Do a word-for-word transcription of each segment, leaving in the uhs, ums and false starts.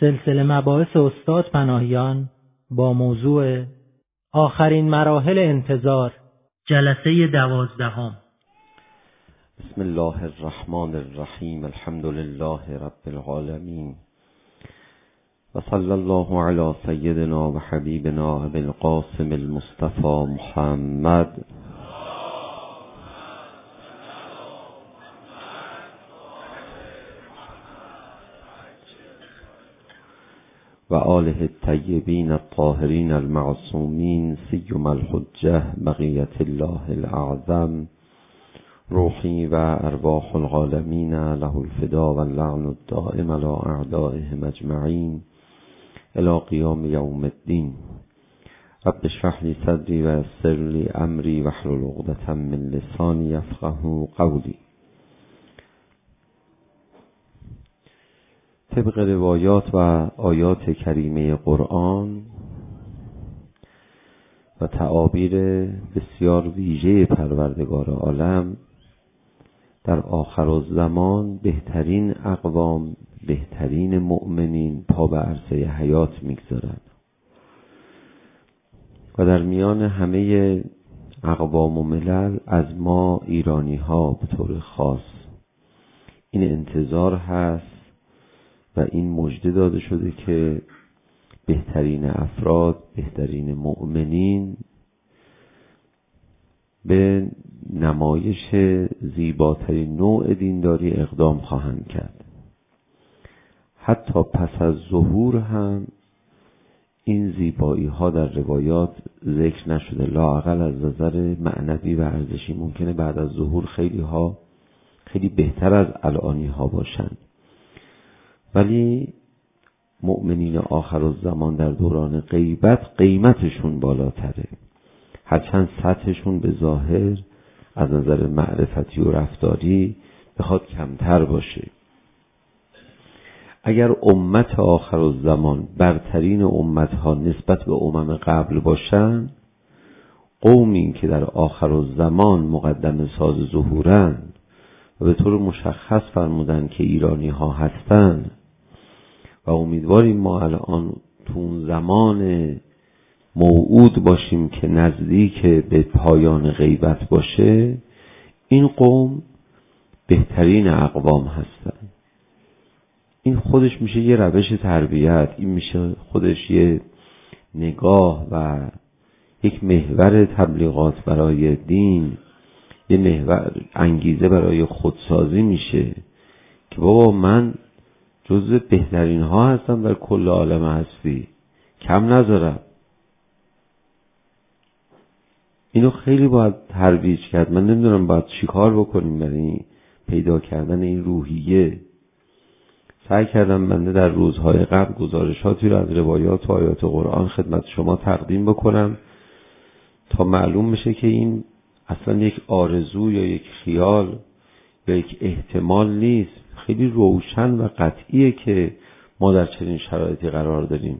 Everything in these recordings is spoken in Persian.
سلسله مباحث استاد پناهیان با موضوع آخرین مراحل انتظار، جلسه دوازدهم. بسم الله الرحمن الرحیم. الحمد لله رب العالمین و صلی الله علی سیدنا و حبیبنا ابی القاسم المصطفى محمد و آله الطیبین الطاهرین المعصومین سیما الحجة بقیة الله الاعظم روحی و ارواح العالمین له الفدا و اللعن الدائم علی اعدائهم اجمعین الی قیام یوم الدین. رب اشرح لی صدری و یسر لی امری واحلل عقدة من لسانی یفقهوا قولی. طبق روایات و آیات کریمه قرآن و تعابیر بسیار ویژه پروردگار عالم، در آخرالزمان بهترین اقوام، بهترین مؤمنین پا به عرصه حیات میگذارند و در میان همه اقوام و ملل از ما ایرانی ها به طور خاص این انتظار هست و این مژده داده شده که بهترین افراد، بهترین مؤمنین به نمایش زیباترین نوع دینداری اقدام خواهند کرد. حتی پس از ظهور هم این زیبایی ها در روایات ذکر نشده، لااقل از نظر معنوی و ارزشی ممکنه بعد از ظهور خیلی ها خیلی بهتر از الانی ها باشند، ولی مؤمنین آخرالزمان در دوران غیبت قیمتشون بالاتره، هرچند سطحشون به ظاهر از نظر معرفتی و رفتاری بخواد کمتر باشه. اگر امت آخرالزمان برترین امتها نسبت به امم قبل باشن، قومی که در آخرالزمان مقدم ساز ظهورند و به طور مشخص فرمودن که ایرانی ها هستند و امیدواریم ما الان تو اون زمان موعود باشیم که نزدیک به پایان غیبت باشه، این قوم بهترین اقوام هستند. این خودش میشه یه روش تربیت، این میشه خودش یه نگاه و یک محور تبلیغات برای دین، یه محور انگیزه برای خودسازی میشه که بابا من جزو بهترین ها هستم در کل عالم هستی، کم نذارم. اینو خیلی باید ترویج کرد. من نمیدونم باید چی کار بکنیم برای پیدا کردن این روحیه. سعی کردم بنده در روزهای قبل گزارشاتی رو از روایات و آیات قرآن خدمت شما تقدیم بکنم تا معلوم بشه که این اصلا یک آرزو یا یک خیال یا یک احتمال نیست، خیلی روشن و قطعیه که ما در چنین شرایطی قرار داریم.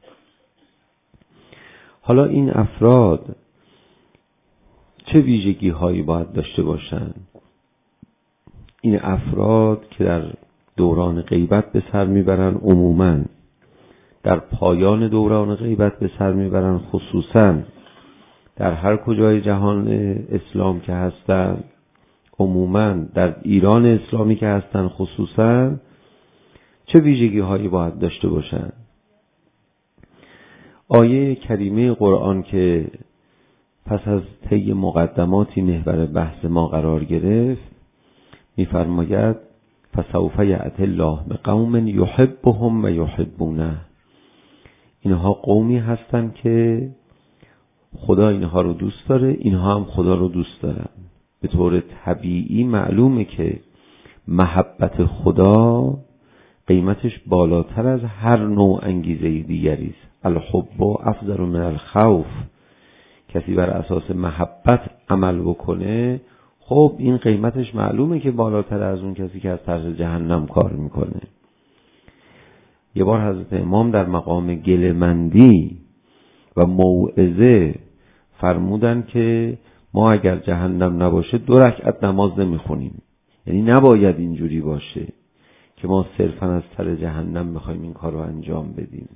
حالا این افراد چه ویژگی هایی باید داشته باشند؟ این افراد که در دوران غیبت به سر میبرن عموماً، در پایان دوران غیبت به سر میبرن خصوصاً، در هر کجای جهان اسلام که هستن عموماً، در ایران اسلامی که هستن خصوصاً، چه ویژگی هایی باید داشته باشن؟ آیه کریمه قرآن که پس از طی مقدماتی محور بحث ما قرار گرفت می‌فرماید فسوف یأتی الله بقوم یحبهم و یحبونه. اینها قومی هستن که خدا اینها رو دوست داره، اینها هم خدا رو دوست دارن. به طور طبیعی معلومه که محبت خدا قیمتش بالاتر از هر نوع انگیزه دیگری است. الحب افضل من الخوف. کسی بر اساس محبت عمل بکنه، خب این قیمتش معلومه که بالاتر از اون کسی که از ترس جهنم کار میکنه. یه بار حضرت امام در مقام گله‌مندی و موعظه فرمودن که ما اگر جهنم نباشه دو رکعت نماز نمیخونیم. یعنی نباید اینجوری باشه که ما صرفا از سر جهنم بخوایم این کار رو انجام بدیم.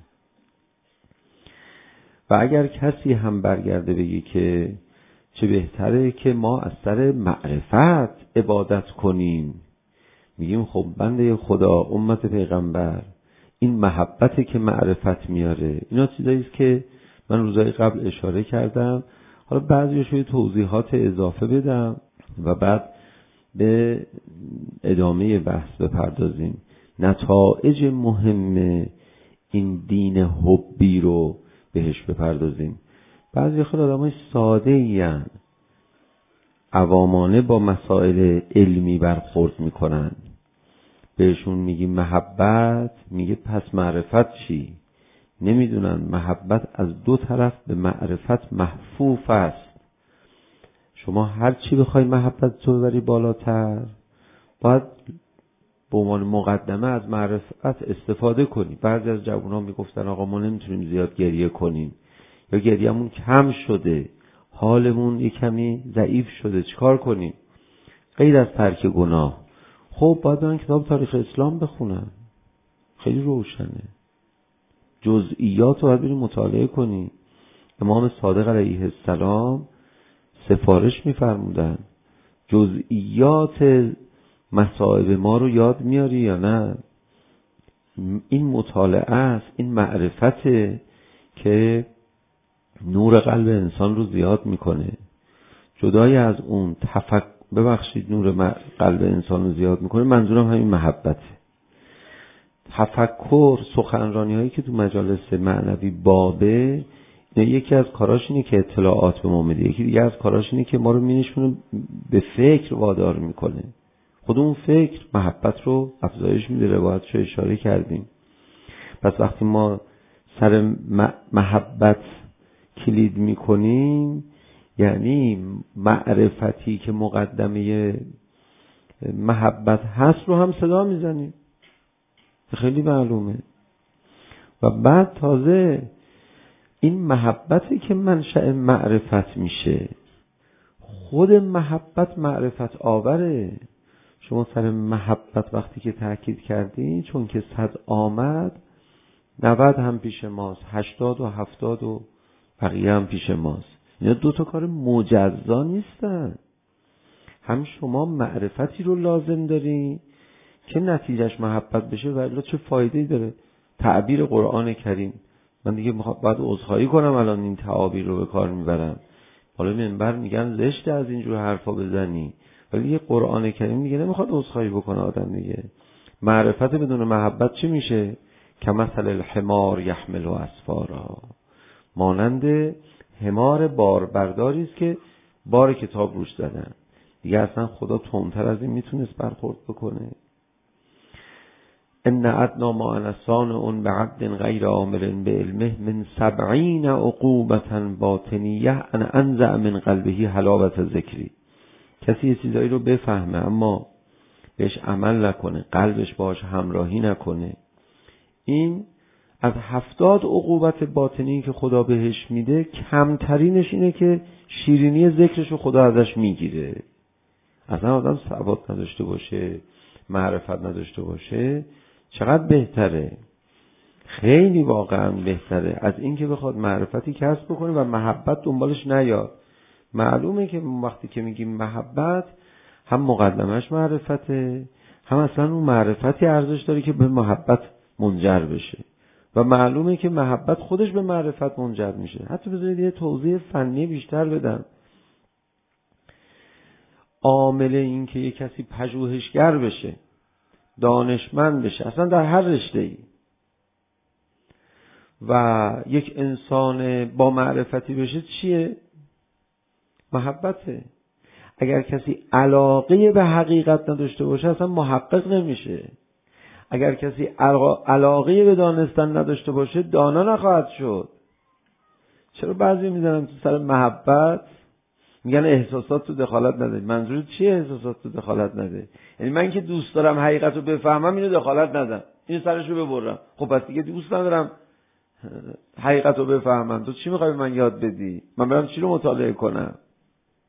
و اگر کسی هم برگرده بگی که چه بهتره که ما از سر معرفت عبادت کنیم، میگیم خب بنده خدا، امت پیغمبر، این محبته که معرفت میاره، اینا چیزایی است که من روزهای قبل اشاره کردم. حالا بعضیش رو توضیحات اضافه بدم و بعد به ادامه بحث بپردازیم. نتایج مهم این دین حبی رو بهش بپردازیم. بعضی خیلی آدمای ساده این عوامانه با مسائل علمی برخورد میکنن، بهشون میگی محبت، میگه پس معرفت چی؟ نمیدونن محبت از دو طرف به معرفت محفوف است. شما هر چی بخوای محبت تو ببری بالاتر، باید به عنوان مقدمه از معرفت استفاده کنی. بعضی از جوان‌ها میگفتن آقا ما نمیتونیم زیاد گریه کنیم، یا گریه‌مون کم شده، حالمون یه کمی ضعیف شده، چیکار کنیم؟ غیر از ترک گناه، خب باید برن کتاب تاریخ اسلام بخونن، خیلی روشنه. جزئیات رو باید بریم مطالعه کنی. امام صادق علیه السلام سفارش می‌فرمودن جزئیات مصائب ما رو یاد میاری یا نه؟ این مطالعه است، این معرفته که نور قلب انسان رو زیاد میکنه. جدای از اون تفکر، ببخشید، نور قلب انسان رو زیاد میکنه، منظورم همین محبته. تفکر، سخنرانی هایی که تو مجالس معنوی بابه، یکی از کاراش اینه که اطلاعات به ما میده، یکی دیگه از کاراش اینه که ما رو مینشونه به فکر وادار میکنه. خود اون فکر محبت رو افزایش میده، روایتشو اشاره کردیم. پس وقتی ما سر محبت کلید میکنیم، یعنی معرفتی که مقدمه محبت هست رو هم صدا میزنیم، خیلی معلومه. و بعد تازه این محبتی که منشأ معرفت میشه، خود محبت معرفت آوره. شما سر محبت وقتی که تاکید کردین، چون که صد آمد نود هم پیش ماست، هشتاد و هفتاد و بقیه هم پیش ماست. اینا دو تا کار مجزا نیستن. هم شما معرفتی رو لازم داری که نتیجهش محبت بشه، ولی چه فایده‌ای داره؟ تعبیر قرآن کریم، من دیگه باید عذرخواهی کنم الان این تعابیر رو به کار میبرم، حالا منبر میگن زشته از اینجور حرفا بزنی، ولی یه قرآن کریم میگه نمیخواد عذرخواهی بکنه آدم دیگه. معرفت بدون محبت چی میشه؟ کمثل الحمار یحمل اسفارا، مانند حمار باربرداری است که بار کتاب روش زدن. دیگه اصلا خدا تندتر از این میتونست برخورد بکنه؟ ان ادنا ما انسان اون بعبد غیر عامل به علمه من سبعین عقوبتا باطنیه ان انزع من قلبه حلاوت ذکری. کسی یه چیزایی رو بفهمه اما بهش عمل نکنه، قلبش باهاش همراهی نکنه، این از هفتاد عقوبت باطنی که خدا بهش میده کمترینش اینه که شیرینی ذکرش رو خدا ازش میگیره. اصلا آدم ثبات نداشته باشه، معرفت نداشته باشه، چقدر بهتره، خیلی واقعا بهتره از این که بخواد معرفتی کسب بکنه و محبت دنبالش نیاد. معلومه که وقتی که میگیم محبت، هم مقدمش معرفته، هم اصلا اون معرفتی ارزش داره که به محبت منجر بشه، و معلومه که محبت خودش به معرفت منجر میشه. حتی بذارید یه توضیح فنی بیشتر بدم. عامل این که یه کسی پژوهشگر بشه، دانشمند بشه، اصلا در هر رشته‌ای، و یک انسان با معرفتی بشه، چیه؟ محبته. اگر کسی علاقه به حقیقت نداشته باشه اصلا محقق نمیشه. اگر کسی علاقه به دانستن نداشته باشه دانا نخواهد شد. چرا بعضی میزنن تو سر محبت میگن احساسات تو دخالت نده؟ منظور چیه احساسات تو دخالت نده؟ یعنی من که دوست دارم حقیقت رو بفهمم اینو دخالت ندم، اینو سرش رو ببرم. خب پس دیگه دوست ندارم حقیقت رو بفهمم، تو چی میخوای به من یاد بدی؟ من برم چی رو مطالعه کنم؟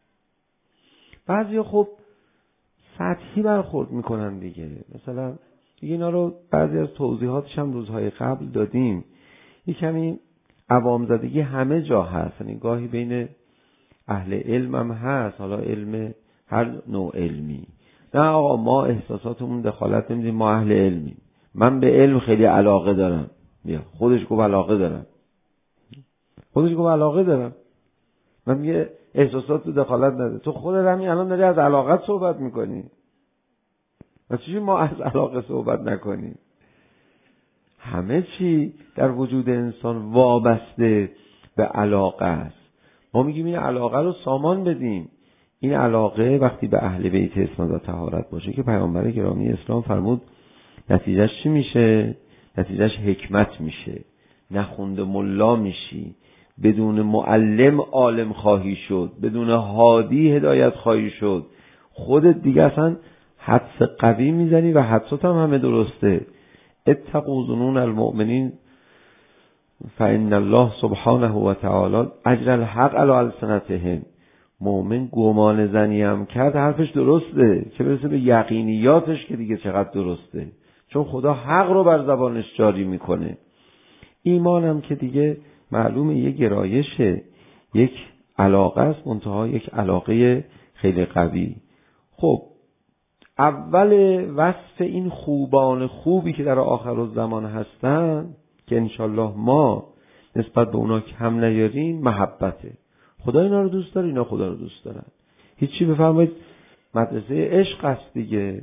بعضی خب سطحی برخورد میکنن دیگه. مثلا دیگه اینا رو بعضی از توضیحاتش هم روزهای قبل دادیم. یه کمی عوام زدگی همه جا هست، یعنی گاهی بین اهل علم هم هست، حالا علم هر نوع علمی. نه آقا ما احساساتمون دخالت نمیدیم، ما اهل علمیم، من به علم خیلی علاقه دارم. بیا خودش گفت علاقه دارم، خودش گفت علاقه دارم. من میگه احساسات تو دخالت نده. تو خودت همین الان داری از علاقت صحبت میکنی، و چیزی ما از علاقه صحبت نکنیم؟ همه چی در وجود انسان وابسته به علاقه است. ما میگیم این علاقه رو سامان بدیم. این علاقه وقتی به اهل بیت اسمت و طهارت باشه که پیامبر گرامی اسلام فرمود نتیجهش چی میشه؟ نتیجهش حکمت میشه. نخونده ملا میشی، بدون معلم عالم خواهی شد، بدون هادی هدایت خواهی شد. خودت دیگه اصلا حدس قوی میزنی و حدسات هم همه درسته. اتقوا ظنون المؤمنین فإن الله سبحانه و تعالی اجر الحق علی السنتهم. مؤمن گمان زنی هم کرد حرفش درسته، چه برسه به یقینیاتش که دیگه چقدر درسته، چون خدا حق رو بر زبانش جاری میکنه. ایمان هم که دیگه معلومه یه گرایشه، یک علاقه است، منتها یک علاقه خیلی قوی. خب اول وصف این خوبان خوبی که در آخر الزمان هستن که انشالله ما نسبت به اونا کم نیاریم، محبته. خدا اینا رو دوست داره، اینا خدا رو دوست دارن. هیچی بفرمایید مدرسه عشق است دیگه.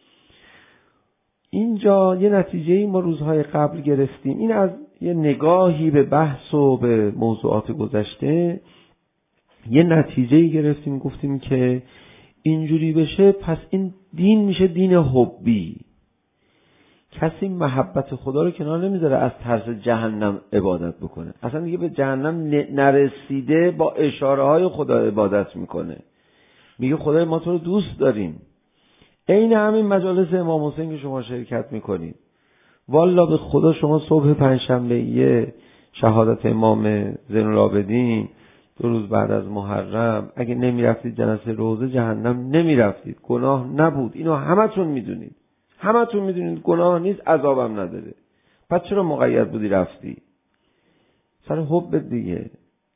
اینجا یه نتیجه ما روزهای قبل گرفتیم، این از یه نگاهی به بحث و به موضوعات گذشته یه نتیجه گرفتیم، گفتیم که اینجوری بشه پس این دین میشه دین حبی. کسی محبت خدا رو کنار نمیذاره از ترس جهنم عبادت بکنه، اصلا دیگه به جهنم نرسیده با اشاره های خدا عبادت میکنه. میگه خدای ما تو رو دوست داریم. عین همین مجالس امام حسین که شما شرکت میکنید، والا به خدا شما صبح پنجشنبه شهادت امام زین العابدین دو روز بعد از محرم اگه نمیرفتید جلسه روزه جهنم نمیرفتید، گناه نبود. اینو همتون میدونید، همتون میدونید گناه نیست، عذابم نداره. پس چرا مقید بودی رفتی؟ سر حب دیگه.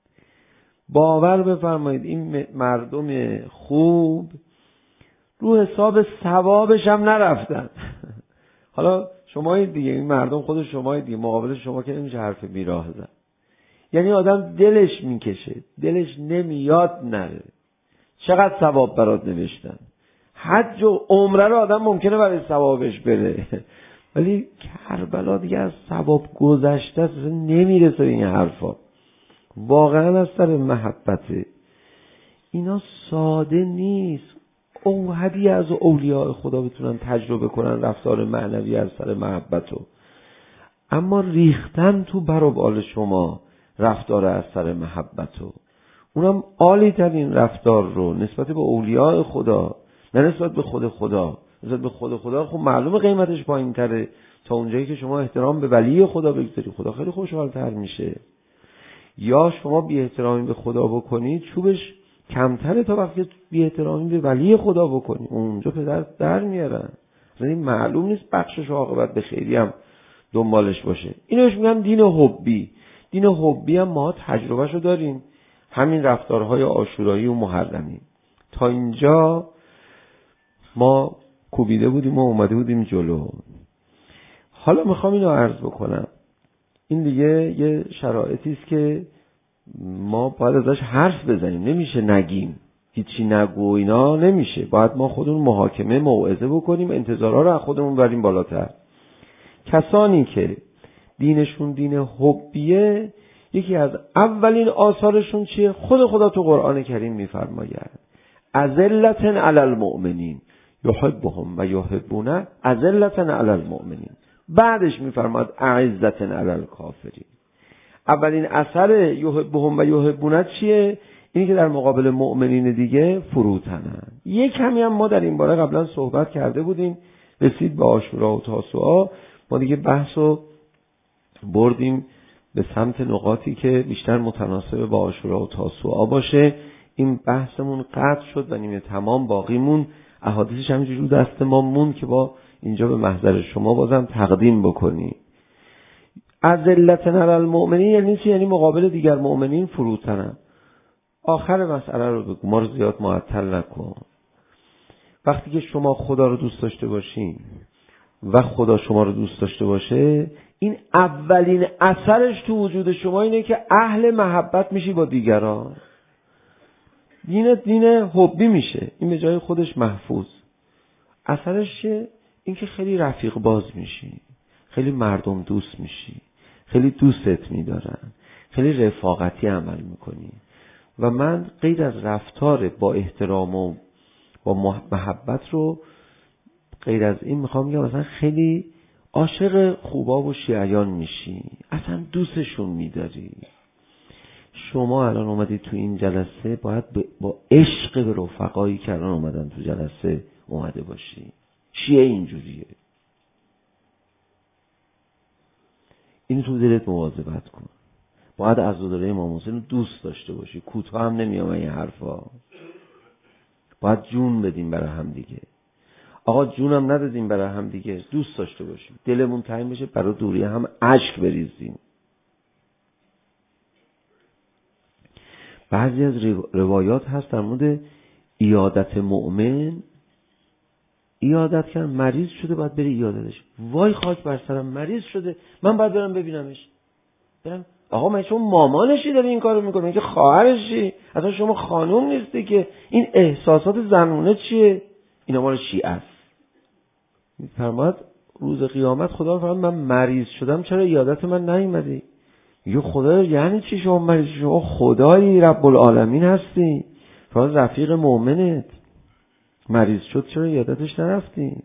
باور بفرمایید این مردم خوب رو حساب ثوابش هم نرفتن. حالا شمایید دیگه، این مردم خود شمایید دیگه، مقابل شما که نمیشه حرف بیراه زد. یعنی آدم دلش میکشه، دلش نمیاد نره. چقدر ثواب برات نوشتن، حج و عمره رو آدم ممکنه برای ثوابش بره، ولی کربلا دیگه از ثواب گذشته است، نمیرسه این حرفا. واقعا از سر محبته. اینا ساده نیست. اوحدی از اولیاء خدا بتونن تجربه کنن رفتار معنوی از سر محبتو، اما ریختن تو بر و بال شما رفتار از سر محبتو. اونم عالی ترین رفتار رو نسبت به اولیاء خدا، نه نسبت به خود خدا. نسبت به خود خدا خب معلومه قیمتش پایین تره تا اونجایی که شما احترام به ولی خدا بگذاری، خدا خیلی خوشحال تر میشه. یا شما بی احترامی به خدا بکنید، چوبش کمتره تا وقتی بی احترامی به ولی خدا بکنی، اونجا پدر در میارن. یعنی معلوم نیست بخشش و عاقبت به خیری هم دنبالش باشه. اینوش میگن دین حبی. دین حبی هم ما تجربهشو داریم، همین رفتارهای عاشورایی و محرمی. تا اینجا ما کوبیده بودیم و اومده بودیم جلو. حالا میخوام اینو عرض بکنم، این دیگه یه شرایطی است که ما باید ازش حرف بزنیم، نمیشه نگیم، هیچی نگو اینا نمیشه. باید ما خودمون محاکمه موعظه بکنیم، انتظارها رو از خودمون بریم بالاتر. کسانی که دینشون دین حبیه، یکی از اولین آثارشون چیه؟ خود خدا تو قرآن کریم میفرماید اذلة علی المؤمنین یحبهم و یحبونه اذلة علی المؤمنین. بعدش میفرماید اعزة علی الکافرین. اولین اثر یحبهم و یحبونه چیه؟ اینی که در مقابل مؤمنین دیگه فروتنن. یک کمی هم ما در این باره قبلا صحبت کرده بودیم، رسید به عاشورا و تاسوعا، ما دیگه بحثو بردیم به سمت نقاطی که بیشتر متناسب با عاشورا و تاسوعا باشه. این بحثمون قطع شد و نیمه تمام باقیمون احادیثش همینجوری رو دست ما مون که با اینجا به محضر شما بازم تقدیم بکنی. اذلة علی المؤمنین یعنی چی؟ یعنی مقابل دیگر مؤمنین فروتنن. آخر مسئله رو بگو، ما رو زیاد معطل نکن. وقتی که شما خدا رو دوست داشته باشین و خدا شما رو دوست داشته باشه، این اولین اثرش تو وجود شما اینه که اهل محبت میشی با دیگران. دینت دین حبی میشه، این به جای خودش محفوظ. اثرش چیه؟ این که خیلی رفیق باز میشی، خیلی مردم دوست میشی، خیلی دوستت میدارن، خیلی رفاقتی عمل میکنی. و من غیر از رفتار با احترام و با محبت رو غیر از این میخوام بگم مثلا خیلی عاشق خوبا و شیعیان میشی، اصلا دوستشون میداری. شما الان اومدید تو این جلسه باید با عشق به رفقایی که الان اومدن تو جلسه اومده باشی. شیعه اینجوریه، این تو دلت مواظبت کن. باید عزاداره امام حسین رو دوست داشته باشی. کوتاه هم نمیام این حرفا. باید جون بدیم برای هم دیگه. آقا جونم ندادیم برای هم دیگه، دوست داشته باشیم، دلمون تنگ بشه، برای دوری هم اشک بریزیم. بعضی از روایات هست در مورد عیادت مؤمن. عیادت کردن، مریض شده باید بری عیادتش. وای خاک بر سرم، مریض شده من باید برم ببینمش. برم آقا من شما مامانشی داری این کارو میکنه که خواهرشی؟ اصلا شما خانوم نیستی که. این احساسات زنونه چیه؟ اینا مال شیعه است. میفرماد روز قیامت خدا فرمود من مریض شدم چرا عیادت من نیومدی؟ میگه خدا یعنی چی شما مریض؟ شما خدایی رب العالمین هستی، فرمود رفیق مؤمنت مریض شد چرا عیادتش نرفتی؟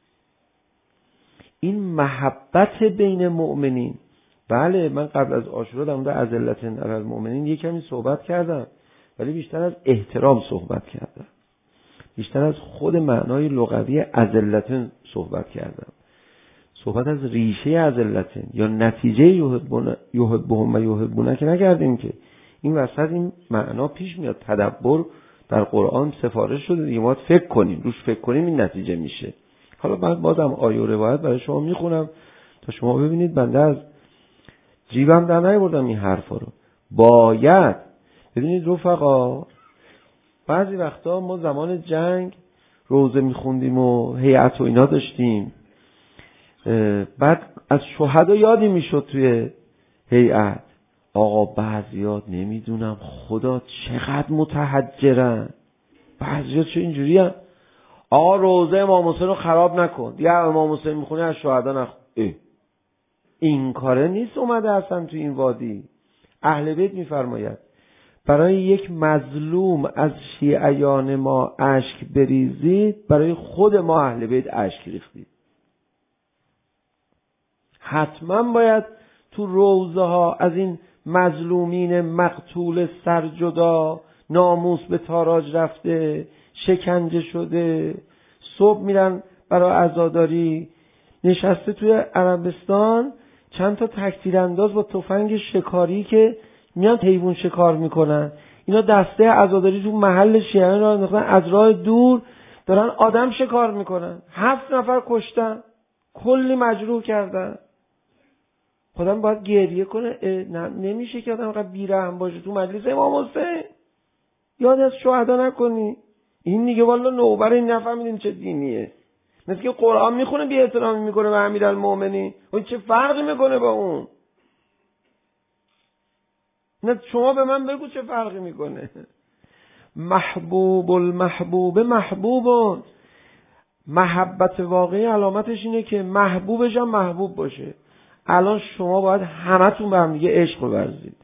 این محبت بین مؤمنین. بله من قبل از عاشورا در مورد اذلة علی المؤمنین یک کمی صحبت کردم، ولی بیشتر از احترام صحبت کردم، بیشتر از خود معنای لغوی اذلة صحبت کردم. صحبت از ریشه اذلة یا نتیجه یحبهم و یحبونک که نکردیم که. این وسط این معنا پیش میاد. تدبر در قرآن سفارش شده دیگه، ما فکر کنیم روش، فکر کنیم این نتیجه میشه. حالا من بازم آیه و روایت برای شما میخونم تا شما ببینید بنده از جیبم در نیاوردم این حرفا رو. باید ببینید رفقا، بعضی وقتا ما زمان جنگ روزه میخوندیم و هیئت و اینا داشتیم، بعد از شهدا یادی میشد توی هیئت. آقا بعضیات نمیدونم خدا چقدر متحجرن، بعضیات چه اینجوری هن. آقا روزه امام حسین رو خراب نکن، دیگه امام حسین میخونی از شهدا نخون. این کاره نیست اومده اصلا تو این وادی. اهل بیت میفرماید برای یک مظلوم از شیعیان ما اشک بریزید، برای خود ما اهل بیت اشک ریختید. حتما باید تو روزه ها از این مظلومین مقتول سرجدا، ناموس به تاراج رفته، شکنجه شده، صبح میرن برای عزاداری، نشسته توی عربستان چند تا تکتیر انداز با تفنگ شکاری که میان حیوان شکار میکنن، اینا دسته عزاداری تو محل شیعیان را انداختن، از راه دور دارن آدم شکار میکنن، هفت نفر کشتن، کلی مجروح کردن. خودم باید گریه کنه؟ نمیشه که آدم قد بیرحم باشه تو مجلس امام حسین. یاد از شهدا نکنی. این دیگه والا نوبر این نفهمیدین چه دینیه. مثل که قرآن میخونه بی احترامی میکنه به امیرالمومنین، اون چه فرقی میکنه با اون؟ نه شما به من بگو چه فرقی میکنه. محبوب المحبوب محبوبون. محبت واقعی علامتش اینه که محبوبش هم محبوب باشه. الان شما باید همتون به هم دیگه عشق ورزید.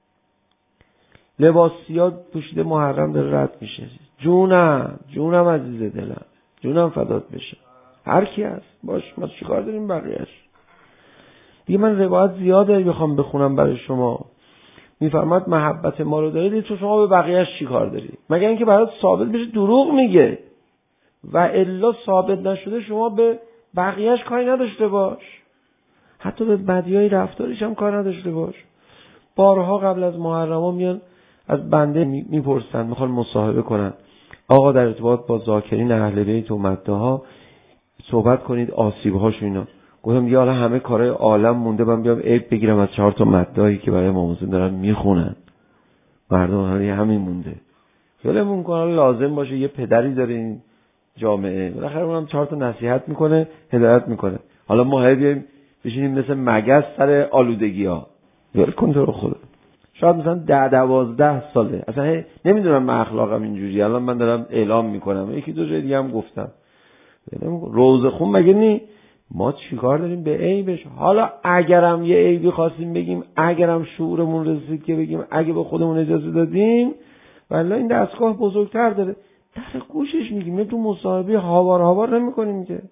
لباس سیاه پوشیده محرم داره رد میشه. جونم جونم عزیز دلم، جونم فدات بشه. هر کی هست باش، ما چیکار داریم بقیه‌اش؟ دیگه من روایت زیاده بخوام بخونم برای شما. میفرماد محبت ما رو دارید تو شما به بقیه‌اش چیکار دارید؟ مگر اینکه برات ثابت بشه دروغ میگه، و الا ثابت نشده شما به بقیه‌اش کاری نداشته باش، حتی به بدیای رفتارش هم کار نداشته باش. بارها قبل از محرم میان از بنده میپرسن، میخوان مصاحبه کنن، آقا در ارتباط با ذاکرین اهل بیت و مدعا صحبت کنید آسیب‌هاش اینا. گفتم دیگه حالا همه کارهای عالم مونده، من بیام عیب بگیرم از چهار تا مداحی که برای امام حسین دارن میخونن. مردم حالا همین مونده. ولمون کن، لازم باشه یه پدری داره این جامعه، بالاخره اونم چهار تا نصیحت میکنه، هدایت میکنه. حالا ما هی بیایم بشینیم مثل مگس سر آلودگی‌ها. ول کن تو رو خدا. شاید مثلا ده دوازده ساله اصلا نمیدونم من اخلاقم اینجوری، الان من دارم اعلام میکنم، یکی دو جای دیگه هم گفتم. روزه خون مگه نی؟ ما چیکار داریم به عیبش؟ حالا اگرم یه عیبی خواستیم بگیم، اگرم شعورمون رسید که بگیم، اگه به خودمون اجازه دادیم، والله این دستگاه بزرگتر داره، در گوشش میگیم، تو مصاحبه هاوار هاوار نمیکنیم که.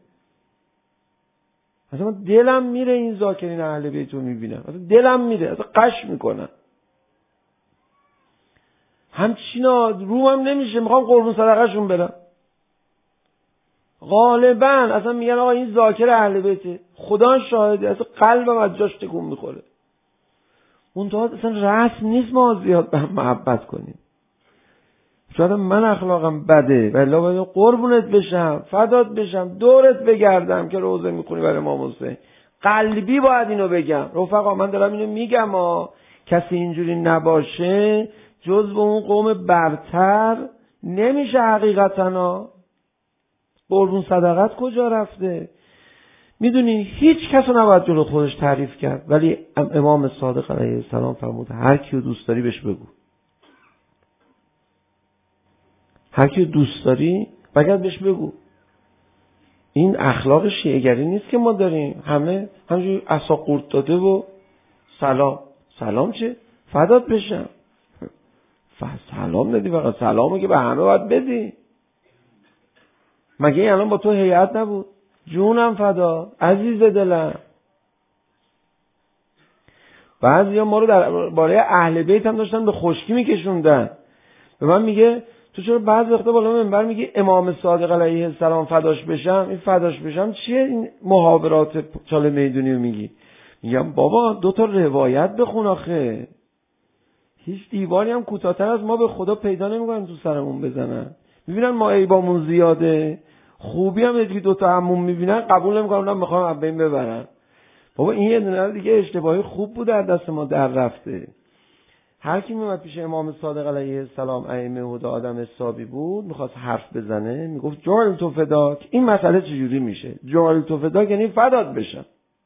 اصلا دلم میره این ذاکرین اهل بیت رو میبینم، اصلا دلم میره، اصلا قش میکنم. همچینا رومم نمیشه، میخوام قربون صدقه شون برم. غالبا اصلا میگن آقا این ذاکر اهل بیته، خدا شاهده، اصلا قلبم از جاش تکون میخوره. منتها اصلا رسم نیست ما زیاد به هم محبت کنیم. شاید من اخلاقم بده، والله باید قربونت بشم، فدات بشم، دورت بگردم که روزه میخونی برای امام حسین. قلبی باید اینو بگم. رفقا من دارم اینو میگم، ها کسی اینجوری نباشه جز به اون قوم برتر نمیشه حقیقتا. قربون صدقت کجا رفته؟ میدونی هیچ کس رو نباید جلو خودش تعریف کرد، ولی امام صادق علیه السلام فرمود هر کیو دوست داری بهش بگو. هر کیو دوست داری بگرد بهش بگو. این اخلاق شیعه‌گری نیست که ما داریم، همه همینجوری عصا قورت داده و سلام. سلام چه؟ فدات بشم. سلام ندی، فقط سلامو که به همه باید بدی. مگه الان با تو هیئت نبود؟ جونم فدا، عزیز دلم. بعضیا ما رو در باره اهل بیت هم داشتن به خشکی میکشوندن. به من میگه تو چرا بعضی وقتا بالا منبر میگی امام صادق علیه السلام فداش بشم؟ این فداش بشم چیه؟ این محاورات چاله میدونی رو میگی؟ میگم بابا دو تا روایت بخون آخه. هیچ دیواری هم کوتاه‌تر از ما به خدا پیدا نمیکنن تو سرمون بزنن. میبینن ما عیبامون زیاده، خوبی هم یکی دو تا عموم میبینن قبول نمیکنن، اونم میخوان از بین ببرن. بابا این یه دونه دیگه اشتباهی خوب بود در دست ما در رفته. هر کی میومد پیش امام صادق علیه السلام ائمه هدی آدم حسابی بود، میخواست حرف بزنه، میگفت جعل تو فداک. این مسئله چجوری میشه؟ جعل تو فداک یعنی فدات بشم.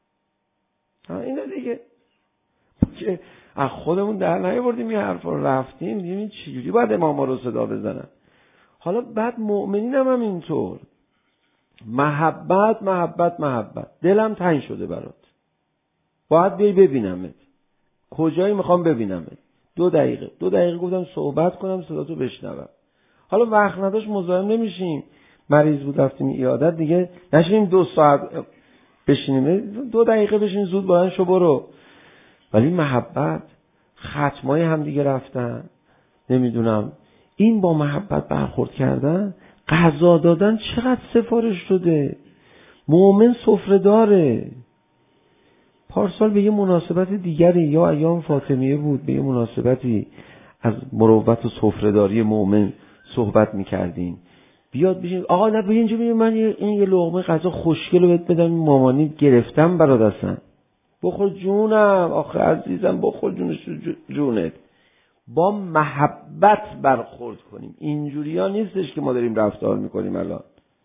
ها اینه دیگه که از خودمون در نیاوردیم این حرفا رو، رفتیم دیدیم این چجوری باید اماما رو صدا بزنن. حالا بعد مؤمنین هم, هم اینطور، محبت محبت محبت، دلم تنگ شده برات، باید بیای ببینمت. کجایی میخوام ببینمت؟ دو دقیقه دو دقیقه گفتم صحبت کنم صداتو بشنوم. حالا وقت نداشت مزاحم نمیشیم، مریض بود رفتیم عیادت، دیگه نشینیم دو ساعت بشینیم، دو دقیقه بشین زود بلند شو برو. ولی محبت، ختمای هم دیگه رفتن، نمیدونم این با محبت برخورد کردن، غذا دادن چقدر سفارش شده. مؤمن سفره داره. پارسال به یه مناسبت دیگری، یا ایام فاطمیه بود، به یه مناسبتی از مروت و سفره‌داری مؤمن صحبت می‌کردیم. بیاد بشین آقا نه بیا اینجا، بیا من این یه لقمه غذا خوشگل رو بهت بدم، مامانی گرفتم برات اصلا. بخور جونم آخه عزیزم، بخور جونش جونت. با محبت برخورد کنیم. اینجوری ها نیستش که ما داریم رفتار میکنیم الان.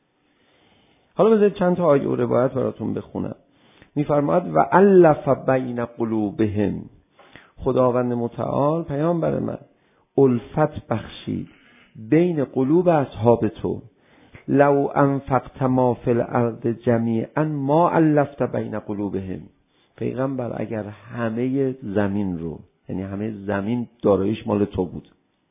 حالا بذارید چند تا آیه و روایت براتون بخونم. میفرماید و الف بین قلوبهم، خداوند متعال پیامبر من الفت بخشید بین قلوب اصحاب تو. لو انفقت ما فی الارض جمیعا ما الفت بین قلوبهم. پیغمبر اگر همه زمین رو، یعنی همه زمین داراییش مال تو بود،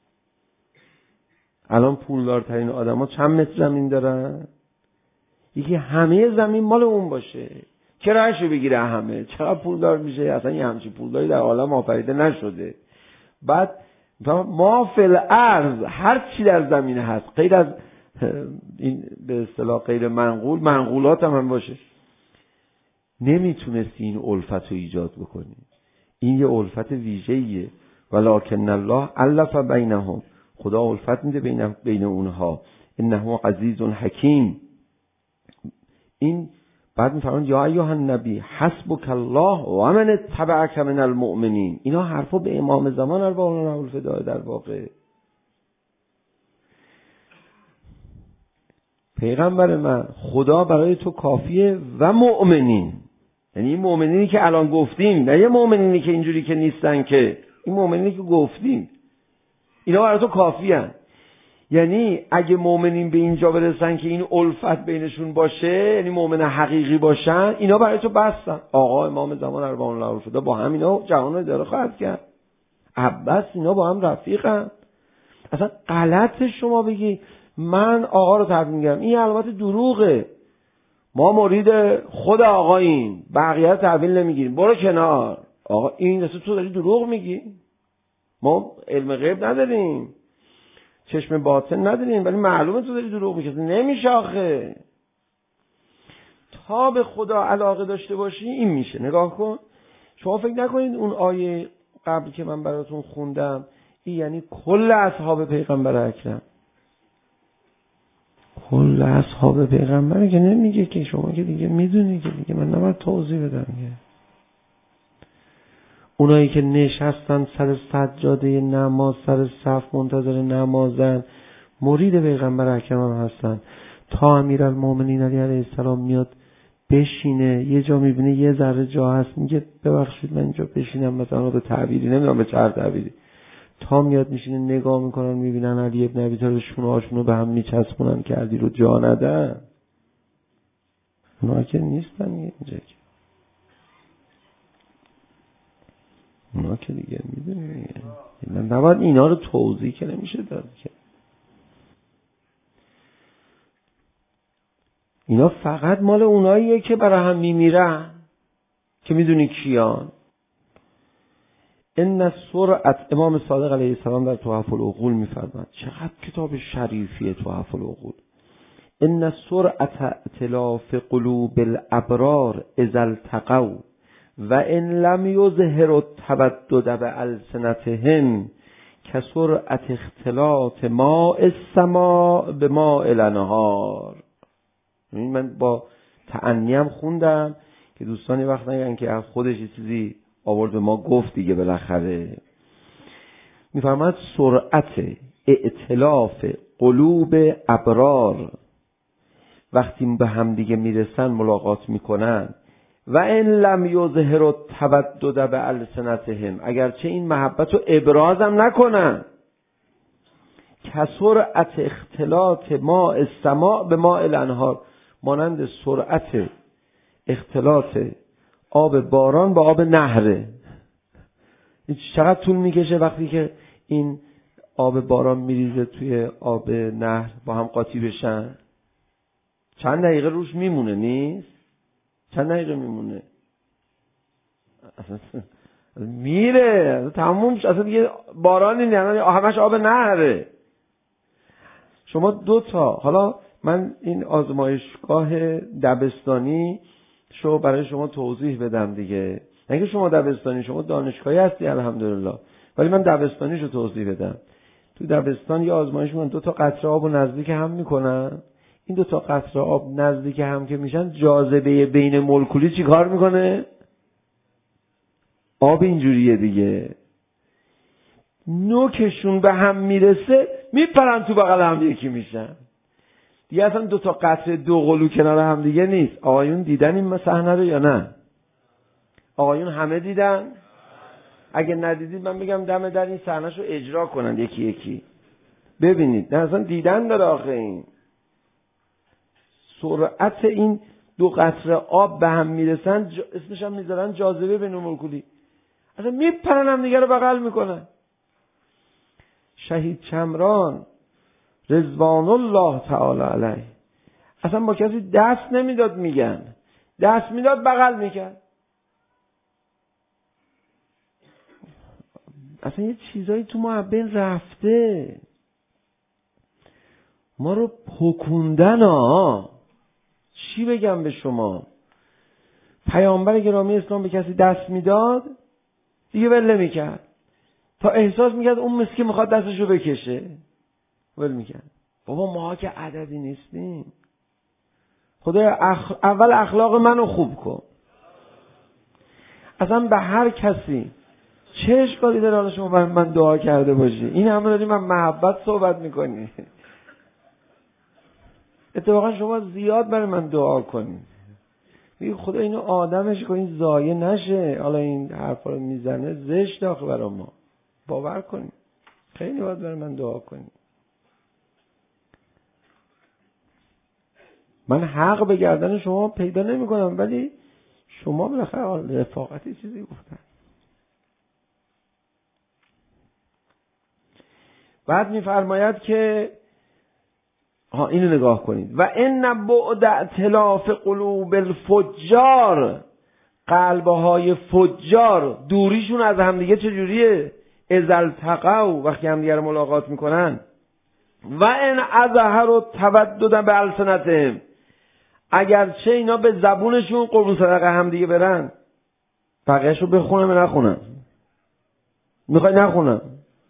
الان پولدارترین آدم ها چند متر زمین دارن؟ یکی همه زمین مال اون باشه، کرایه‌شو بگیره همه، چقدر پولدار میشه؟ اصلا یه همچین پولداری در عالم آفریده نشده. بعد ما فی الارض، هر چی در زمین هست غیر از این به اصطلاح غیر منقول، منقولات هم, هم باشه، نمیتونستی این الفت رو ایجاد بکنی. این یه الفت ویژه‌ایه. ولکن الله الف بینهم، خدا الفت میده بین بین اونها. انه عزیز حکیم. این بعد میفرماند یا ایها النبی حسبک الله و من اتبعک من المؤمنین. اینا حرفا به امام زمان اربعون الفداء در واقع. پیغمبر من خدا برای تو کافیه و مؤمنین، یعنی این مؤمنینی که الان گفتیم، نه یه مؤمنینی که اینجوری که نیستن، که این مؤمنینی که گفتیم اینا برای تو کافیه. یعنی اگه مؤمنین به اینجا برسن که این الفت بینشون باشه، یعنی مؤمن حقیقی باشن، اینا برای تو بستن. آقا امام زمان اربعون الفداء با هم اینا جهان رو اداره خواهد کرد. عباس اینا با هم رفیقن. اصلا غلط شما بگی من آقا رو تبریک میگم، این البته دروغه. ما مرید خود آقاییم، بقیه رو تحویل نمیگیریم. برو کنار. آقا این اصلا تو داری دروغ میگی. ما علم غیب نداریم، چشم باطن نداریم، ولی معلومه تو داری دروغ میگی. نمیشه آخه. تا به خدا علاقه داشته باشی این میشه. نگاه کن، شما فکر نکنید اون آیه قبل که من براتون خوندم این یعنی کل اصحاب پیغمبر اکرم. کل اصحاب پیغمبر که نمیگه که، شما که دیگه میدونی که دیگه من نباید توضیح بدم که. اونایی که نشستن سر سجاده نماز، سر صف منتظر نمازن، مرید پیغمبر اکرم هم هستن. تا امیرالمومنین علی علیه السلام میاد بشینه، یه جا میبینه یه ذره جا هست، میگه ببخشید من اینجا بشینم، مثلا به تعبیری نمیدونم به چه تعبیری. تا میاد میشینه نگاه میکنن، میبینن علی ابن ابی طالب شونه هاشونو به هم میچسبونن که علی رو جا ندن. اونا که نیستن اینجا که. اونا که دیگه میدونی دیگه. من نباید اینا رو توضیح که نمیشه داد که. اینا فقط مال اوناییه که برای هم میمیرن، که میدونی کیان. ان سرعت، امام صادق علیه السلام در تحف العقول میفرماد، چقدر کتاب شریفیه تحف العقول. ان سرعت ائتلاف قلوب الابرار اذا التقوا و ان لم یظهر التبدد بالسنتهم کسرعت اختلاط ماء السماء بماء الانهار. این من با تعنیم خوندم که دوستانی وقت نگن که از خودش یه چیزی آورد به ما گفت دیگه بالاخره. میفرماید سرعت ائتلاف قلوب ابرار، وقتی به هم دیگه میرسن ملاقات میکنن، و ان لم یظهر التبدد بالسنتهم، اگرچه این محبت رو ابرازم نکنن، کسرعت اختلاط ماء السماء بماء الانهار، مانند سرعت اختلاط آب باران با آب نهره. چقدر طول میکشه وقتی که این آب باران میریزه توی آب نهر با هم قاطی بشن؟ چند دقیقه روش میمونه نیست؟ چند دقیقه میمونه؟ میره تموم شد. اصلا دیگه بارانی نه، همش آب نهره. شما دو تا، حالا من این آزمایشگاه دبستانی شو برای شما توضیح بدم دیگه. نه که شما دبستانی، شما دانشگاهی هستی الحمدلله، ولی من دبستانیشو توضیح بدم. تو دبستان یه آزمایش میکنن، دو تا قطره آبو نزدیک هم میکنن. این دو تا قطره آب نزدیک هم که میشن، جاذبه بین مولکولی چی کار میکنه؟ آب اینجوریه دیگه، نوکشون به هم میرسه میپرن تو بغل هم یکی میشن دیگه. اصلا دو تا قطره دو قلو کنار هم دیگه نیست. آقایون دیدن این صحنه رو یا نه؟ آقایون همه دیدن؟ اگه ندیدید من بگم دم در این صحنه‌شو اجرا کنن یکی یکی ببینید. نه اصلا دیدن داره آخه. این سرعت این دو قطره آب به هم میرسن، جا... اسمش هم میذارن جاذبه بین مولکولی. اصلا میپرن هم دیگه رو بغل میکنن. شهید چمران رضوان الله تعالی علیه اصلا با کسی دست نمیداد، میگن دست میداد بغل میکرد. اصلا یه چیزایی تو ما بین رفته، ما رو پکوندن ها. چی بگم به شما؟ پیامبر گرامی اسلام به کسی دست میداد دیگه ول نمیکرد تا احساس میکرد اون مسکین میخواد دستشو بکشه، ول میکرد. بابا ما که عددی نیستیم. خدایا اخ... اول اخلاق منو خوب کن. اصلا به هر کسی چه اشکالی داره حالا شما برای من دعا کرده باشی؟ این همه داری من محبت صحبت میکنی. اتفاقا شما زیاد برای من دعا کنی، میگی خدا اینو آدمش کن این ضایع نشه، حالا این حرفا رو میزنه زشت آخه برای ما. باور کنی خیلی باید برای من دعا کنی. من حق به گردن شما پیدا نمی کنم، ولی شما بالاخره رفاقتی چیزی گفتن. بعد میفرماید که ها اینو نگاه کنید، و ان بعد ائتلاف قلوب الفجار، قلبهای فجار دوریشون از همدیگه چجوریه؟ اذا التقوا، وقتی همدیگه رو ملاقات میکنن. و ان اظهروا التودد بالسنتهم، اگرچه اینا به زبونشون قربون صدقه همدیگه برن. بقیه‌شو بخونم یا نخونم؟ میخوای نخونم؟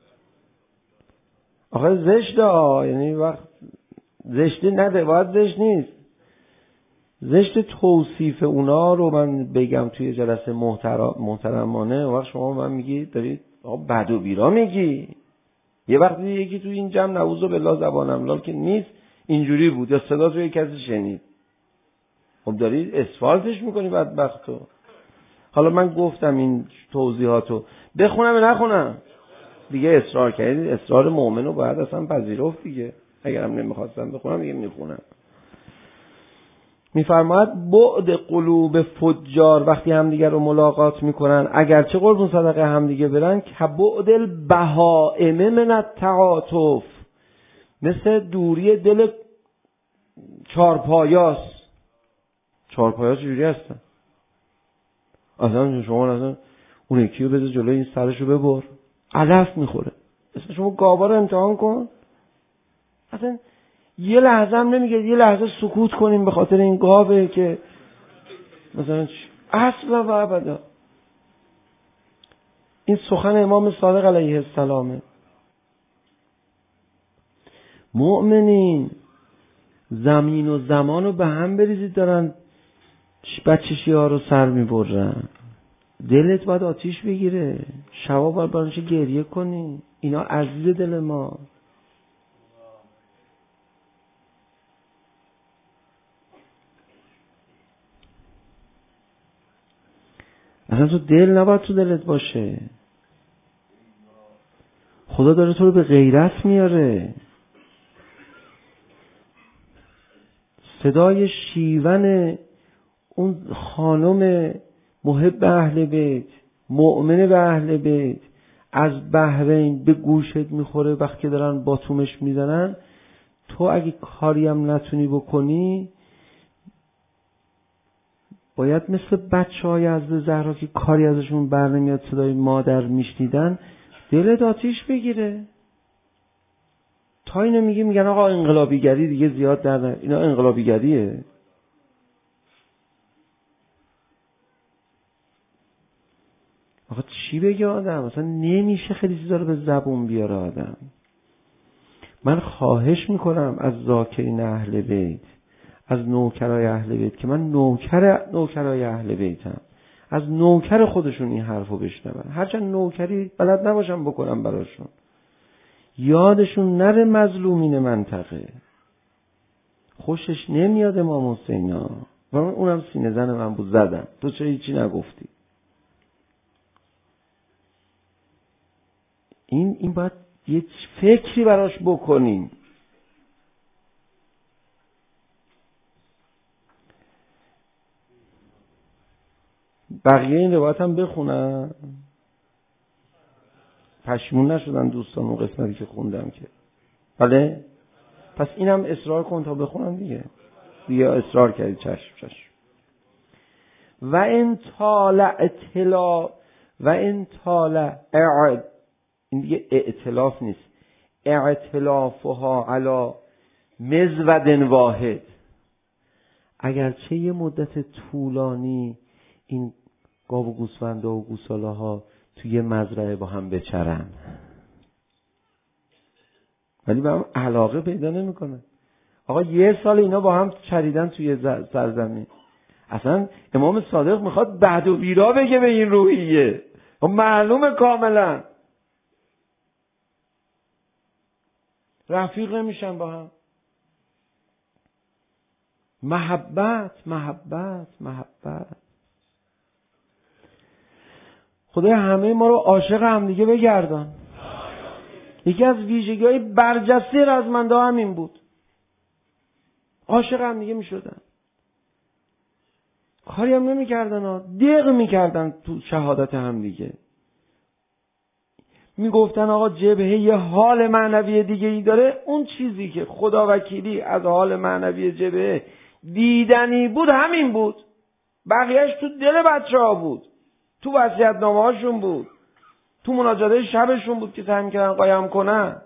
آخه زشته ها، یعنی وقت زشتی نده، باید زشت نیست. زشت توصیف اونا رو من بگم توی جلسه محترم محترمانه، وقت شما من میگی دارید آقا بد و بیرا میگی. یه وقتی یکی توی این جمع نعوذ بالله زبانم لال که نیست اینجوری بود، یا صدا توی کسی شنید، خب دارید اسفالتش میکنی بدبختو. حالا من گفتم این توضیحاتو بخونم یا نخونم؟ دیگه اصرار کردید، اصرار مؤمن رو باید اصلا پذیرفت دیگه. اگرم نمیخواستم بخونم دیگه میخونم. میفرماید بعد قلوب فجار، وقتی همدیگه رو ملاقات میکنن اگرچه قربون صدقه همدیگه برن، که بعد البهائم من التعاطف، مثل دوری دل چارپایاست. چارپایا چجوری هستن؟ اصلا شما اصلا اون یکی رو بذار جلوی این سرشو ببر، علف میخوره. اصلا شما گاوا رو امتحان کن، اصلا یه لحظه هم نمیگه یه لحظه سکوت کنیم به خاطر این گاوه که مثلا اصلا و ابدا. این سخن امام صادق علیه السلامه. مؤمنین زمین و زمان رو به هم بریزید دارن بچه شیعه رو سر میبرن. دلت باید آتیش بگیره، شبا باید برانش گریه کنی. اینا عزیز دل ما. اصلا تو دل نباید تو دلت باشه. خدا داره تو رو به غیرت میاره. صدای شیون اون خانم محب اهل بیت، مؤمن به اهل بیت از بحرین به گوشت میخوره وقتی که دارن باتومش میزنن. تو اگه کاری هم نتونی بکنی، باید مثل بچه های از زهرا که کاری ازشون بر نمیاد صدای مادر میشنیدن دلت آتیش بگیره. تا اینو میگی میگن آقا انقلابیگری دیگه زیاد در نه. اینا انقلابیگریه. آقا چی بگه آدم؟ اصلا نمیشه خیلی چیزا رو به زبون بیاره آدم. من خواهش میکنم از ذاکرین اهل بیت، از نوکرای اهل بیت که من نوکر نوکرای اهل بیتم، از نوکر خودشون این حرفو بشنون. هرچند نوکری بلد نباشم بکنم براشون، یادشون نره مظلومین منطقه. خوشش نمیاد امام حسینا و من اونم سینه زن من بود زدم. تو چرا هیچی نگفتی؟ این این باید یه فکری براش بکنیم. بقیه این روایت هم بخونم. پشیمون نشدن دوستان اون قسمتی که خوندم که بله؟ پس اینم اصرار کن تا بخونم دیگه. دیگه اصرار کردی، چشم چشم. و ان طالع اطلاع و ان طالع اعد، این دیگه ائتلاف نیست، اعتلافها علی مزود واحد. اگرچه یه مدت طولانی این گاو و گوسفندا و گوساله ها توی مزرعه با هم بچرن، ولی به هم علاقه پیدا نمی کنن. آقا یه سال اینا با هم چریدن توی سرزمین. اصلا امام صادق میخواد بعد و بیرا بگه به این روحیه. معلومه کاملا رفیق نمیشن با هم. محبت محبت محبت. خدای همه ما رو عاشق هم دیگه بگردان. یکی از ویژگی‌های برجسته رزمنده همین بود، عاشق هم دیگه میشدن. کاری هم نمی‌کردن ها، دق می‌کردن تو شهادت هم دیگه. میگفتن آقا جبهه یه حال معنوی دیگه ای داره، اون چیزی که خدا وکیلی از حال معنوی جبهه دیدنی بود همین بود، بقیهش تو دل بچه‌ها بود، تو وصیت‌نامه هاشون بود، تو مناجات شبشون بود که سعی می‌کردن قایم کنن.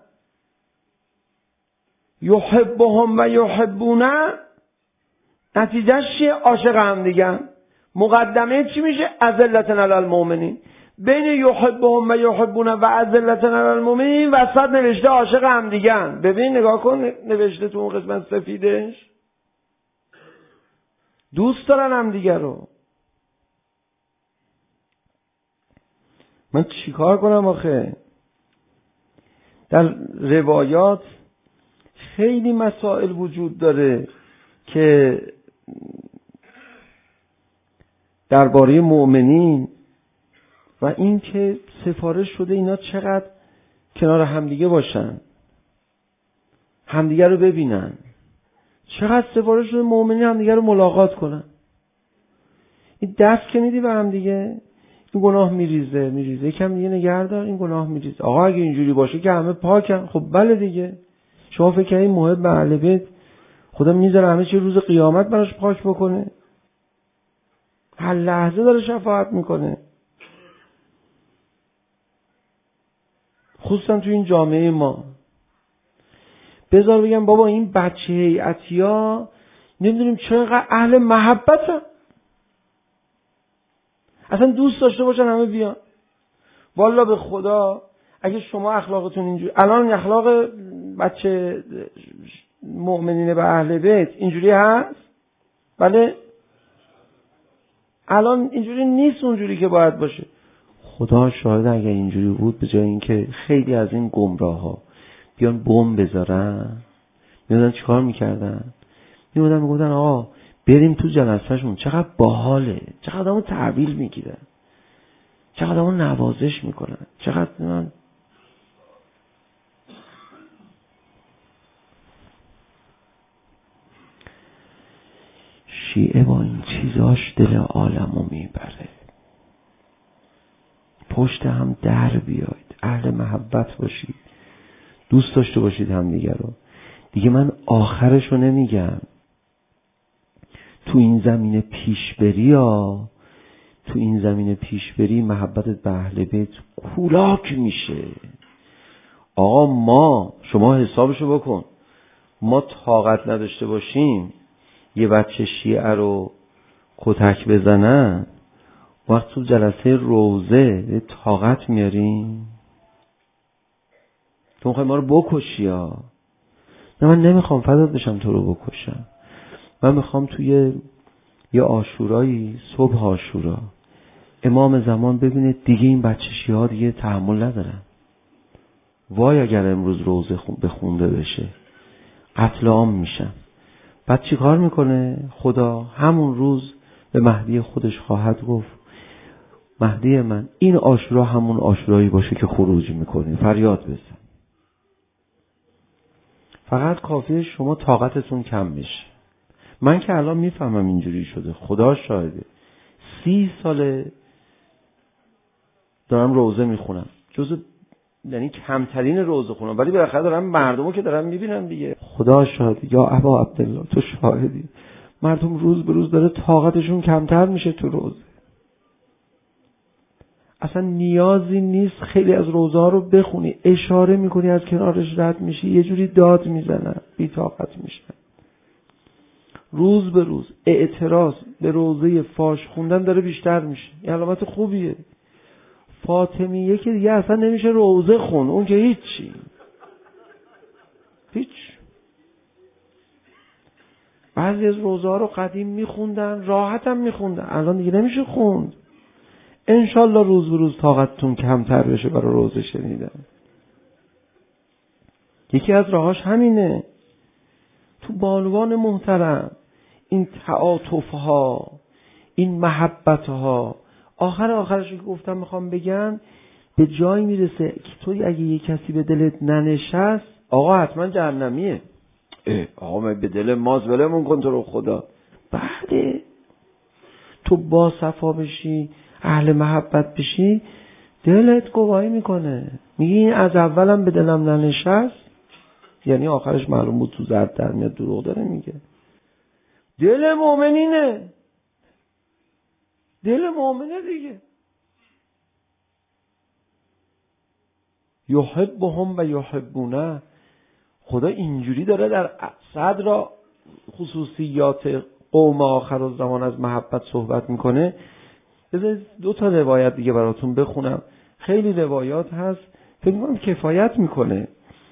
یحبهم و یحبونه، نتیجهش چیه؟ عاشق هم دیگه. مقدمه چی میشه؟ اذلة علی المؤمنین. بین یحبهم و یحبونه و اذلة علی المؤمنین وسط نوشته عاشق هم دیگه. ببین نگاه کن نوشته تو اون قسمت سفیدش، دوست دارن هم دیگه رو. من چیکار کنم آخه؟ در روایات خیلی مسائل وجود داره که درباره مؤمنین و این که سفارش شده اینا چقدر کنار همدیگه باشن، همدیگه رو ببینن، چقدر سفارش شده مؤمنین همدیگه رو ملاقات کنن. این دست که میدی به همدیگه، این گناه میریزه میریزه یکم دیگه نگه دار، این گناه میریزه. آقا اگه اینجوری باشه که همه پاکن، خب بله دیگه. شما فکر کنید محب اهل بیت خدا میذاره همه چی روز قیامت براش پاک بکنه؟ هر لحظه داره شفاعت میکنه. خصوصا تو این جامعه ما. بذار بگم بابا این بچه هیئتیا نمیدونیم چرا اهل محبتن، اصلا دوست داشته باشن همه بیان. والا به خدا اگه شما اخلاقتون اینجوری، الان اخلاق بچه مؤمنین به اهل بیت اینجوری هست؟ بله الان اینجوری نیست اونجوری که باید باشه. خدا شاهد اگه اینجوری بود، به جای اینکه خیلی از این گمراه ها بیان بمب بذارن، میادن چیکار میکردن؟ میادن میگفتن آقا بریم تو جلسهشون، چقدر باحاله، چقدر همون تحویل میگیرن، چقدر همون نوازش میکنن، چقدر من شیعه با این چیزاش دل عالمو میبره. پشت هم در بیاید، اهل محبت باشید، دوست داشته باشید هم دیگه رو. دیگه من آخرشو نمیگم. تو این زمینه پیش بری ها، تو این زمینه پیش بری محبتت به اهل بیت کولاک میشه. آقا ما، شما حسابشو بکن، ما طاقت نداشته باشیم یه بچه شیعه رو کتک بزنن، وقت تو جلسه روزه طاقت میاریم؟ تو میخوای ما رو بکشی ها؟ نه من نمیخوام فدات بشم تو رو بکشم. من میخوام توی یه عاشورایی، صبح عاشورا، امام زمان ببینه دیگه این بچه شیعه ها دیگه تحمل ندارن. وای اگر امروز روزه بخونده بشه، قتل عام میشن. بعد چی کار میکنه خدا؟ همون روز به مهدی خودش خواهد گفت مهدی من این عاشورا همون عاشورایی باشه که خروج میکنی، فریاد بزن. فقط کافیه شما طاقتتون کم بشه. من که الان میفهمم اینجوری شده، خدا شاهده. سی ساله دارم روزه میخونم، جزو یعنی کمترین روزه خونم، ولی بالاخره دارم مردمو که دارم میبینم دیگه. خدا شاهده یا ابا عبدالله تو شاهدی، مردم روز به روز داره طاقتشون کمتر میشه تو روزه. اصلا نیازی نیست خیلی از روزه ها رو بخونی، اشاره میکنی از کنارش رد میشی، یه جوری داد میزنن، بی طاقت میشن. روز به روز اعتراض به روزه فاش خوندن داره بیشتر میشه. این علامت خوبیه. فاطمیه که دیگه اصلا نمیشه روزه خون، اون که هیچی، هیچ. بعضی از روزه ها رو قدیم میخوندن، راحت هم میخوندن، الان دیگه نمیشه خوند. انشالله روز به روز طاقتتون کمتر بشه برای روزه شنیدن. یکی از راهاش همینه. تو بانوان محترم این تعاطف ها، این محبت ها، آخر آخرش که گفتم میخوام بگم، به جایی میرسه که توی اگه یه کسی به دلت ننشست، آقا حتما جهنمیه. آقا من به دل ماز ولمون کن تو رو خدا. بعده تو با صفا بشی، اهل محبت بشی، دلت گواهی میکنه، میگی این از اولم به دلم ننشست، یعنی آخرش معلوم بود تو زرد در میاد، دروغ داره میگه. دل مؤمنینه، دل مؤمنه دیگه. یحبهم و یحبونه. خدا اینجوری داره در صدر خصوصیات قوم آخر الزمان از محبت صحبت میکنه. بذارید دو تا روایت دیگه براتون بخونم، خیلی روایات هست، فکر میکنم کفایت میکنه.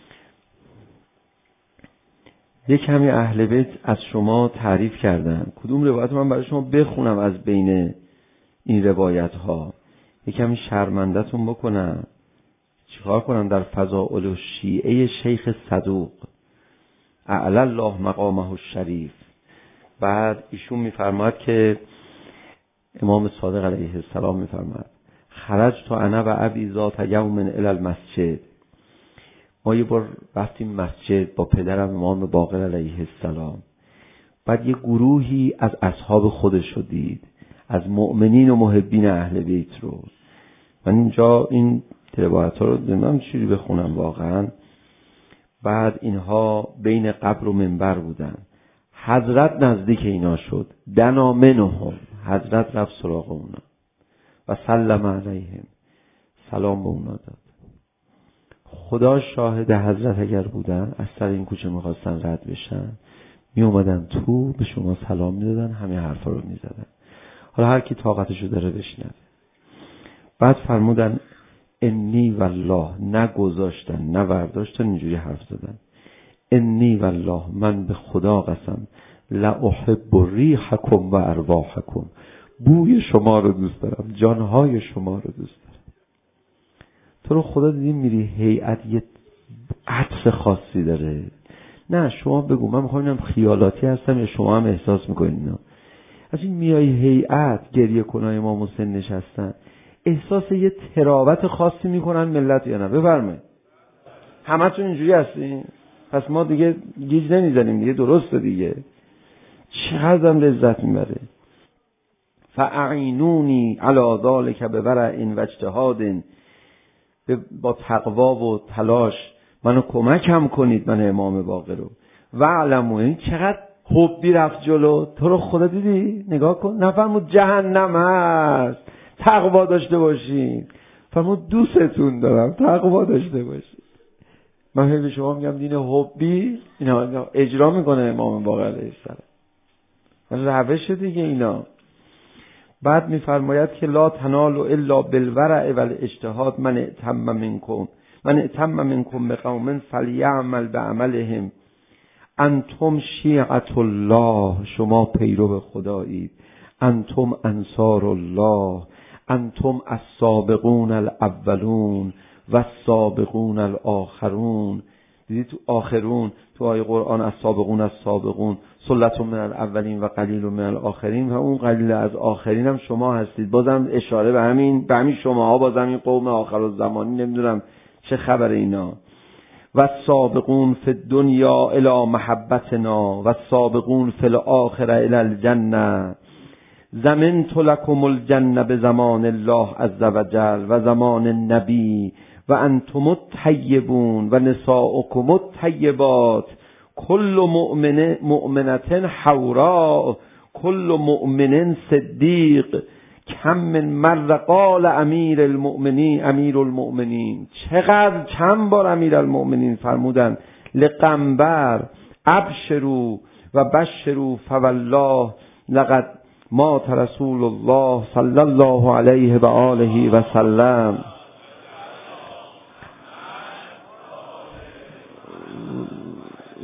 یک کمی اهل بیت از شما تعریف کردن، کدوم روایت من برای شما بخونم از بین این روایت ها، یک کمی شرمندتون بکنم. چیکار کنم؟ در فضائل الشیعه شیخ صدوق اعلی الله مقامه الشریف، بعد ایشون میفرماد که امام صادق علیه السلام میفرماد خرجت انا و ابی ذات یوم الی المسجد. ما یه بار رفتیم مسجد با پدرم امام باقر علیه السلام، بعد یه گروهی از اصحاب خودش رو دید، از مؤمنین و محبین اهل بیت رو. من اینجا این روایت ها رو نمیدونم چیزی بخونم واقعا. بعد اینها بین قبر و منبر بودن، حضرت نزدیک اینا شد، دنا منهم، حضرت رفت سراغ اونا و سلم علیهم، سلام به اونا داد. خدا شاهد، حضرت اگر بودن از سر این کوچه میخواستن رد بشن، می اومدن تو به شما سلام میدادن، همه حرفا رو میزدن. حالا هر کی طاقتشو داره بشنوه. بعد فرمودن انی والله، نگذاشتن نه برداشتن، اینجوری حرف زدن، انی والله، من به خدا قسم، لا احب ریحکم و ارواحکم، بوی شما رو دوست دارم، جانهای شما رو دوست دارم. تو رو خدا دیدی میری هیئت یه عطف خاصی داره. نه شما بگو، من میخوام اینم خیالاتی هستم یا شما هم احساس میکنین اینا؟ از این میای هیئت گریه کنای امام حسین نشستن، احساس یه تراوت خاصی میکنن ملت یا نه؟ بفرمایید. همتون اینجوری هستین؟ پس ما دیگه گیج نمیزنیم دیگه، درسته دیگه. چقدر لذت میبره. فاعینونی علی ذلک بورع و اجتهاد، با تقوا و تلاش منو کمکم کنید، من امام باقر رو. و علمو، این چقدر حبی رفت جلو. تو رو خدا دیدی؟ نگاه کن، نفرمود جهنم هست، تقوا داشته باشین، فرمود دوستتون دارم، تقوا داشته باشین. من به شما میگم دین حبی اینا اجرا میکنه امام باقر علیه السلام، روش دیگه اینا. بعد میفرماید که لا تنال الا بالورع و الاجتهاد، من اتم منکم من اتم منکم بقوم فلیعمل بعملهم، انتم شیعة الله، شما پیرو خدایید، انتم انصار الله، انتم السابقون الاولون و السابقون الاخرون. دیدی تو آخرون تو آیه قرآن السابقون السابقون ثلة من الاولین و قلیل من الاخرین، و اون قلیل از آخرین هم شما هستید. بازم اشاره به همین به همین شماها، بازم این قوم آخر الزمانی، نمیدونم چه خبر اینا. و السابقون فی الدنیا الی محبتنا و السابقون فی الاخره الی الجنه، ضمنت لکم الجنه بزمان الله عز وجل و زمان النبی و انتم الطیبون و نساؤکم الطیبات، کل مؤمن مؤمنة حوراء، کل مؤمن صدیق، کم من مر قال امیر المؤمنین امیر المؤمنین، چقدر چند بار امیر المؤمنین فرمودن لقنبر ابشروا و بشروا فوالله لقد مات رسول الله صلی الله علیه و آله و سلم.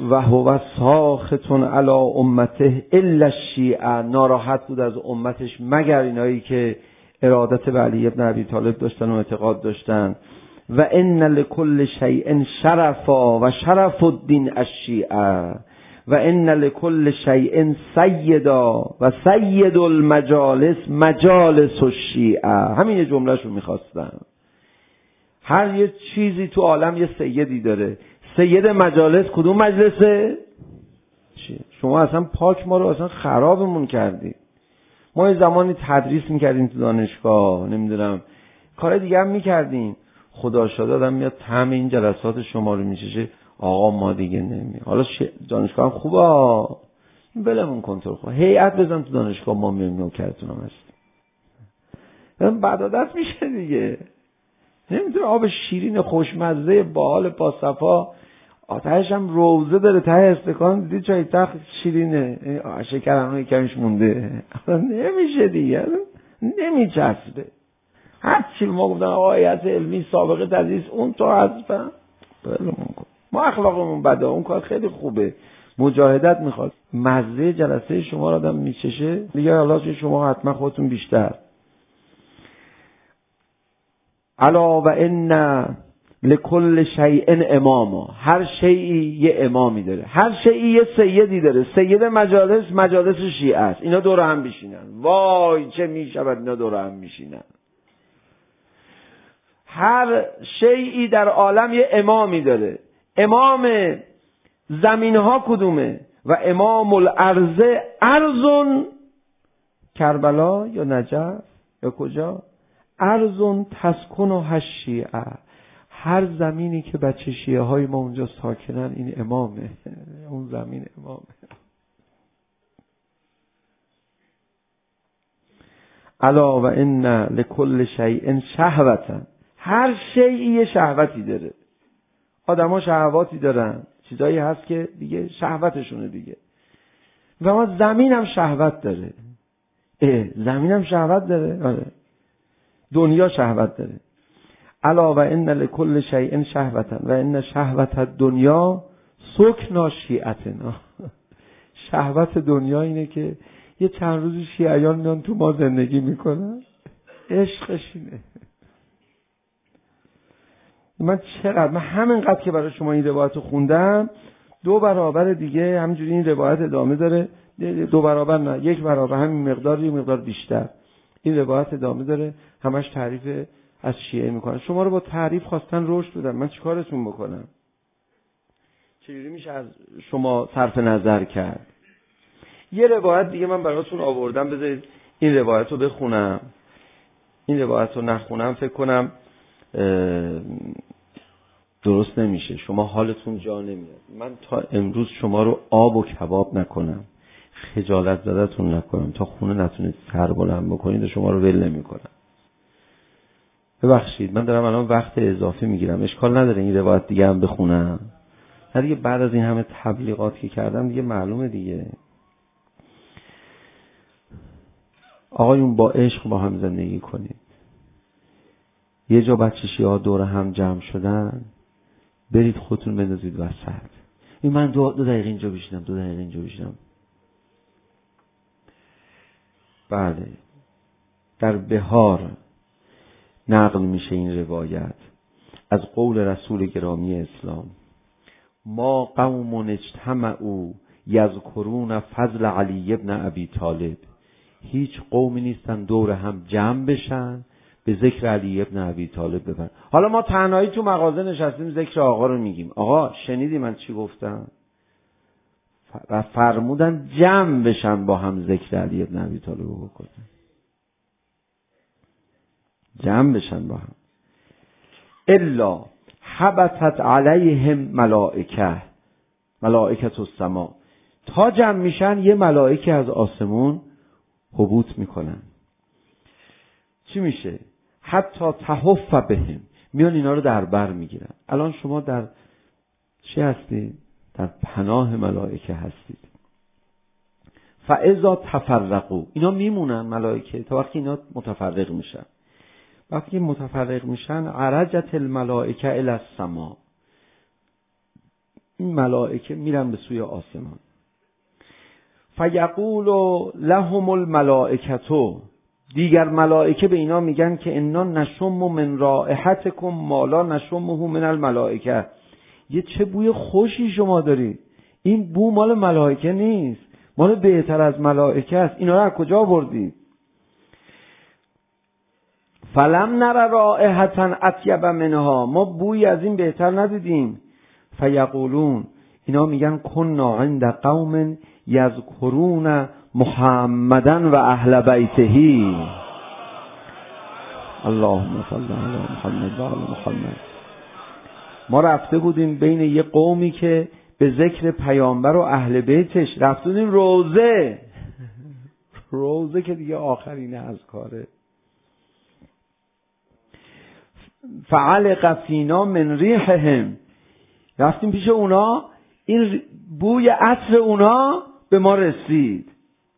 و هو ساخط علی امته الا الشیعه، ناراحت بود از امتش مگر اینایی که ارادت به علی ابن ابی طالب داشتن و اعتقاد داشتن. و ان لکل شیء شرفا و شرف الدین الشیعه و ان لکل شیء سیدا و سید المجالس مجالس الشیعه. همین یه جملهشو میخواستن. هر یه چیزی تو عالم یه سیدی داره. سید مجالس کدوم مجلسه؟ شما اصلا پاک ما رو اصلا خرابمون کردی. ما یه زمانی تدریس میکردیم تو دانشگاه، نمیدونم کار دیگه هم میکردیم. خدا شاده آدم میاد طعم این جلسات شما رو میچشه، آقا ما دیگه نمی حالا ش... دانشگاه هم خوبه، این بلمون کنترل خوب هیئت بزن تو دانشگاه، ما میام نوکرتون هم هستیم. بعد عادت میشه دیگه. نمیدونه آب شیرین خوشمزه باحال پاسفا، آتش هم روزه داره ته استکان، دیدی چای تخت شیرینه، شکر هم کمیش مونده، نمیشه دیگه، نمیچسبه. هر چی ما گفتن آیت علمی سابقه تدریس اون تو حذفم بلمون کن. ما اخلاقمون بده، اون کار خیلی خوبه، مجاهدت میخواد. مزه جلسه شما رو آدم میچشه دیگه، حالا شما حتما خودتون بیشتر. الا و ان لکل شیء اماما، هر شیئی یه امامی داره، هر شیئی یه سیدی داره. سید مجالس مجالس شیعه است، اینا دور هم میشینن. وای چه میشود اینا دور هم میشینن. هر شیئی در عالم یه امامی داره. امام زمین ها کدومه؟ و امام الارض ارض کربلا یا نجف یا کجا؟ ارض تسکن و هشیعه، هر زمینی که بچه شیعه های ما اونجا ساکنن این امامه، اون زمین امامه. الا و ان لکل شیء شهوة، هر شیئی یه شهوتی داره. آدم ها شهواتی دارن، چیزایی هست که دیگه شهوتشونه دیگه. و ما زمین هم شهوت داره. اه زمین هم شهوت داره. آره. دنیا شهوت داره. الا و ان لکل شیء شهوة و ان شهوت الدنیا سکنا شیعتنا. شهوت دنیا اینه که یه چند روز شیعیان میان تو ما زندگی میکنن، عشقش اینه. من چقدر من همینقدر که برای شما این روایت رو خوندم، دو برابر دیگه همینجوری این روایت ادامه داره. دو برابر نه، یک برابر، همین مقدار، یک مقدار بیشتر این روایت ادامه داره. همش تعریف از شیعه میکنن. شما رو با تعریف خواستن رشد بدن، من چیکارتون بکنم؟ چجوری میشه از شما صرف نظر کرد؟ یه روایت دیگه من براتون آوردم، بذارید این روایت رو بخونم. این روایت رو نخونم فکر کنم درست نمیشه، شما حالتون جا نمیاد. من تا امروز شما رو آب و کباب نکنم، خجالت زدتون نکنم، تا خونه نتونید سر بلند بکنید و شما رو ول نمیکنم. ببخشید من دارم الان وقت اضافه میگیرم، اشکال نداره این روایت دیگه هم بخونم. نه دیگه، بعد از این همه تبلیغات که کردم دیگه معلومه دیگه. آقایون با عشق با هم زندگی کنید. یه جا بچه شیعه دور هم جمع شدن، برید خودتون بندازید وسط. این من دو, دو دقیقه اینجا بشینم، دو دقیقه اینجا بشینم. بله، در بهار نقل میشه این روایت از قول رسول گرامی اسلام: ما قوم اجتمعوا یذکرون فضل علی ابن ابی طالب. هیچ قومی نیستن دور هم جمع بشن به ذکر علی ابن ابی طالب ببرن. حالا ما تنهایی تو مغازه نشستیم ذکر آقا رو میگیم. آقا شنیدی من چی گفتم؟ و فرمودن جمع بشن با هم ذکر علی ابن ابی طالب رو بکنن. جمع بشن با هم. الا حبطت علیهم ملائکه، ملائکه السما. تا جمع میشن یه ملائکه از آسمون هبوط میکنن. چی میشه؟ حتی تحف بهم، میان اینا رو در بر میگیرن. الان شما در چی هستید؟ در پناه ملائکه هستید. فاذا تفرقوا، اینا میمونن ملائکه تا وقتی اینا متفرق میشن. وقتی متفرق میشن عرجت الملائکه الی السما، این ملائکه میرن به سوی آسمان. فیقول لهم الملائکتو، دیگر ملائکه به اینا میگن که انا نشم من رائحتکم ما لا نشمه من الملائکه. یه چه بوی خوشی شما دارید، این بو مال ملائکه نیست، مال بهتر از ملائکه است، اینا رو از کجا آوردید؟ فلم نر رائحة اطیب منها، ما بوی از این بهتر ندیدیم. فیقولون، اینا میگن کنا عند قوم یذکرون محمدن و اهل بیته. اللهم صل علی محمد و آل محمد. ما رفته بودیم بین یه قومی که به ذکر پیامبر و اهل بیتش، رفته بودیم روزه روزه که دیگه آخرین اذکاره. فعلق فینا من ریحهم، رفتیم پیش اونا، این بوی عطر اونا به ما رسید.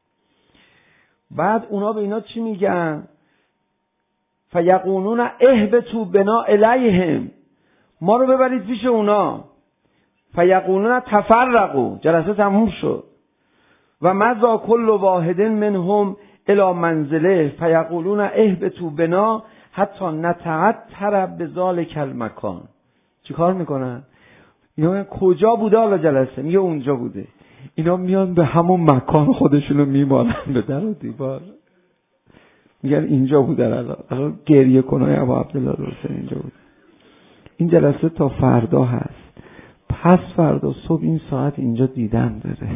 بعد اونا به اینا چی میگن؟ فیقولون اهبطوا بنا الیهم، ما رو ببرید پیش اونا. فیقولون تفرقوا، جلسه تموم شد. و مضى كل واحد منهم الی منزله فیقولون اهبطوا بنا حتی نتعطر بذلک المکان. چی کار میکنن؟ اینا میگن کجا بوده حالا جلسه؟ میگه اونجا بوده. اینا میان به همون مکان خودشونو میمالن به در و دیوار، میگن اینجا بوده. الان الان گریه کنای ابا عبدالله حسین اینجا بوده. این جلسه تا فردا هست، پس فردا صبح این ساعت اینجا دیدن داره.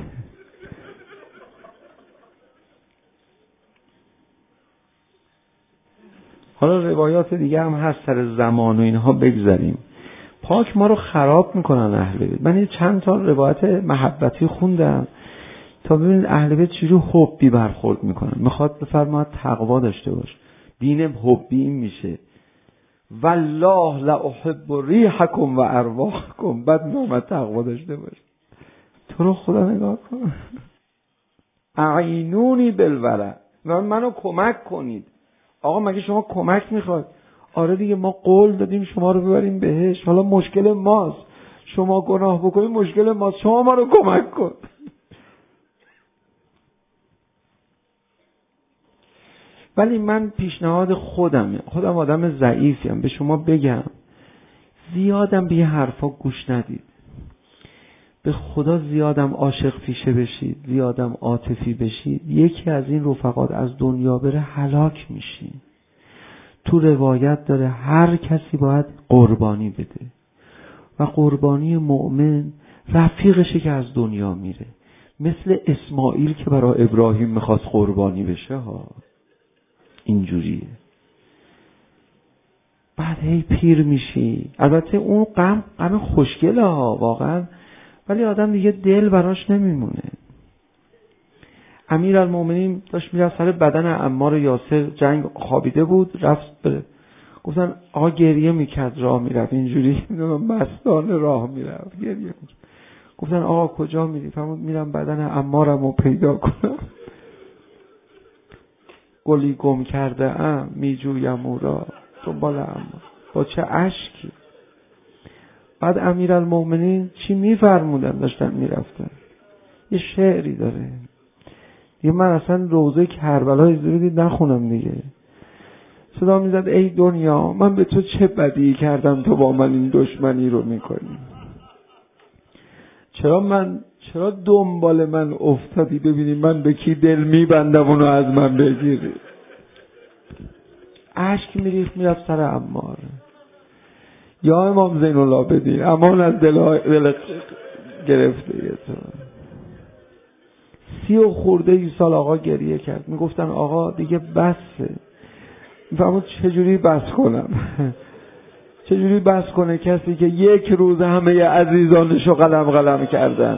حالا روایات دیگه هم هست سر زمان و اینها، بگذاریم. پاک ما رو خراب میکنن اهل بیت. من یه چند تا روایت محبتی خوندم تا ببینید اهل بیت چجوری حبی برخورد میکنن. میخواد بفرماید تقوا داشته باش، دین حبی این میشه. والله لا احب ریحکم و ارواحکم، بعد نامت تقوا داشته باش. تو رو خدا نگاه کن، اعینونی بالورع، منو کمک کنید. آقا مگه شما کمک میخواد؟ آره دیگه، ما قول دادیم شما رو ببریم بهش، حالا مشکل ماست، شما گناه بکنید مشکل ماست، شما ما رو کمک کن. ولی من پیشنهاد خودمه، خودم آدم ضعیفیم، به شما بگم زیادم به یه حرفا گوش ندید. به خدا زیادم عاشق پیشه بشید، زیادم عاطفی بشید، یکی از این رفقات از دنیا بره هلاک میشین. تو روایت داره هر کسی باید قربانی بده و قربانی مؤمن رفیقشه که از دنیا میره، مثل اسماعیل که برای ابراهیم میخواست قربانی بشه ها، اینجوریه. بعد هی پیر میشی. البته اون غم غم خوشگله ها واقعا، ولی آدم دیگه دل براش نمیمونه. امیرالمومنین داشت میرفت سر بدن عمار یاسر، جنگ خوابیده بود، رفت بره. گفتن آقا گریه میکرد راه میرفت، اینجوری مستانه راه میرفت گریه میکرد. گفتن آقا کجا میری؟ فرمود میرم بدن عمارم رو پیدا کنم. گلی گم کرده ام میجویم او را دنبال عمار، با چه اشکی. بعد امیرالمومنین چی میفرمودن داشتن میرفتن؟ یه شعری داره یه، من اصلا روزه کربلا اجازه نخونم دیگه. صدا میزد ای دنیا من به تو چه بدی کردم تو با من این دشمنی رو میکنی؟ چرا من چرا دنبال من افتادی ببینی من به کی دل میبندم اونو از من بگیری؟ اشک میریخت میرفت سر عمار. یا امام زین العابدین امان از دل, دل گرفته تو. سی و خورده ای سال آقا گریه کرد. میگفتن آقا دیگه بسه. میفهمود چجوری بس کنم؟ چجوری بس کنه کسی که یک روز همه عزیزانشو قلم قلم کردن؟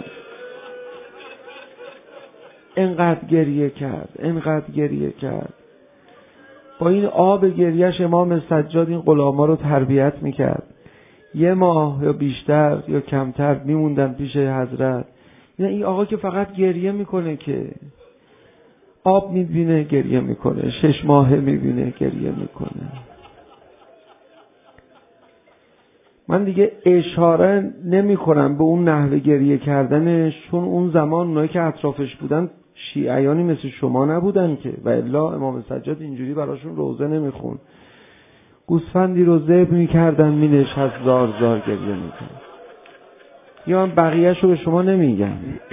انقدر گریه کرد، انقدر گریه کرد. با این آب گریهش امام سجاد این غلاما رو تربیت میکرد. یه ماه یا بیشتر یا کمتر میموندن پیش حضرت. یعنی این آقا که فقط گریه میکنه، که آب میبینه گریه میکنه، شش ماهه میبینه گریه میکنه. من دیگه اشاره نمی کنم به اون نحوه گریه کردنش، چون اون زمان اونایی که اطرافش بودن شیعیانی مثل شما نبودن که، و الا امام سجاد اینجوری براشون روزه نمیخون. گوسفندی رو ذبح میکردن، مینشست زار زار گریه میکرد. یا من بقیهش رو به شما نمیگم.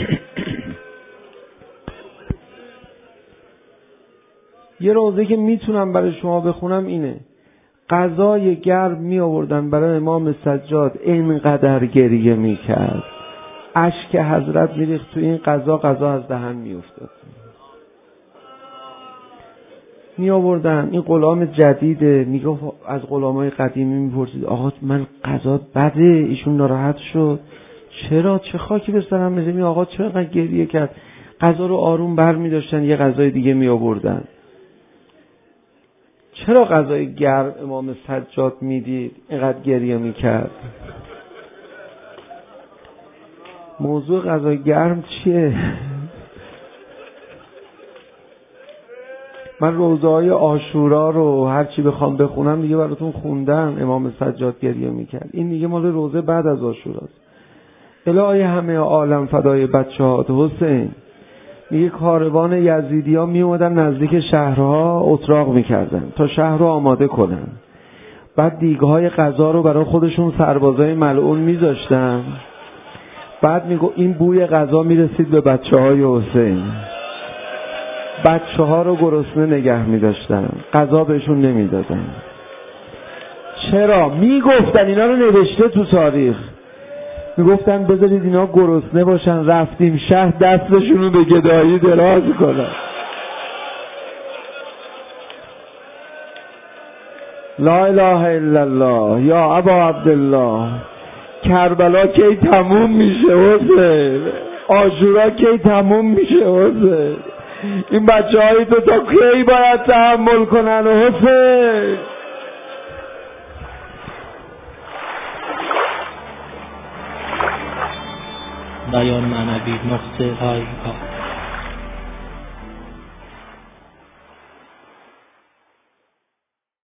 یه روزه که میتونم برای شما بخونم اینه: غذای گرم می آوردن برای امام سجاد، اینقدر گریه میکرد، اشک حضرت میریخت تو این غذا، غذا از دهن میافتاد. می آوردن. این غلام جدیده، میگفت از غلامای قدیمی میپرسید آقا من غذا بده؟ ایشون ناراحت شد. چرا؟ چه خاکی به سرم میزنی آقا؟ چرا اینقدر گریه کرد؟ غذا رو آروم بر می داشتن، یه غذای دیگه می آوردن. چرا غذای گرم امام سجاد میدید اینقدر گریه میکرد؟ موضوع غذای گرم چیه؟ من روزهای عاشورا رو هر چی بخوام بخونم دیگه براتون خوندم. امام سجاد گریه میکرد. این دیگه مال روزه بعد از عاشوراست. الهی همه عالم فدای بچه‌هات حسین. میگه کاروان یزیدی ها می اومدن نزدیک شهرها اتراق میکردن تا شهر رو آماده کنن. بعد دیگهای غذا رو برای خودشون سربازای ملعون میذاشتن. بعد میگو این بوی غذا میرسید به بچه های حسین. بچه ها رو گرسنه نگه میداشتن، غذا بهشون نمیدادن. چرا؟ میگفتن، اینا رو نوشته تو تاریخ، میگفتن بذارید اینا گرسنه باشن، رفتیم شهر دستشون رو به گدایی دراز کنن. لا اله الا الله. یا ابا عبدالله، کربلا کی تموم میشه حسین؟ عاشورا کی تموم میشه حسین؟ این بچه های تو تا کی باید تحمل کنن حسین؟ بیان معنوی نقطه های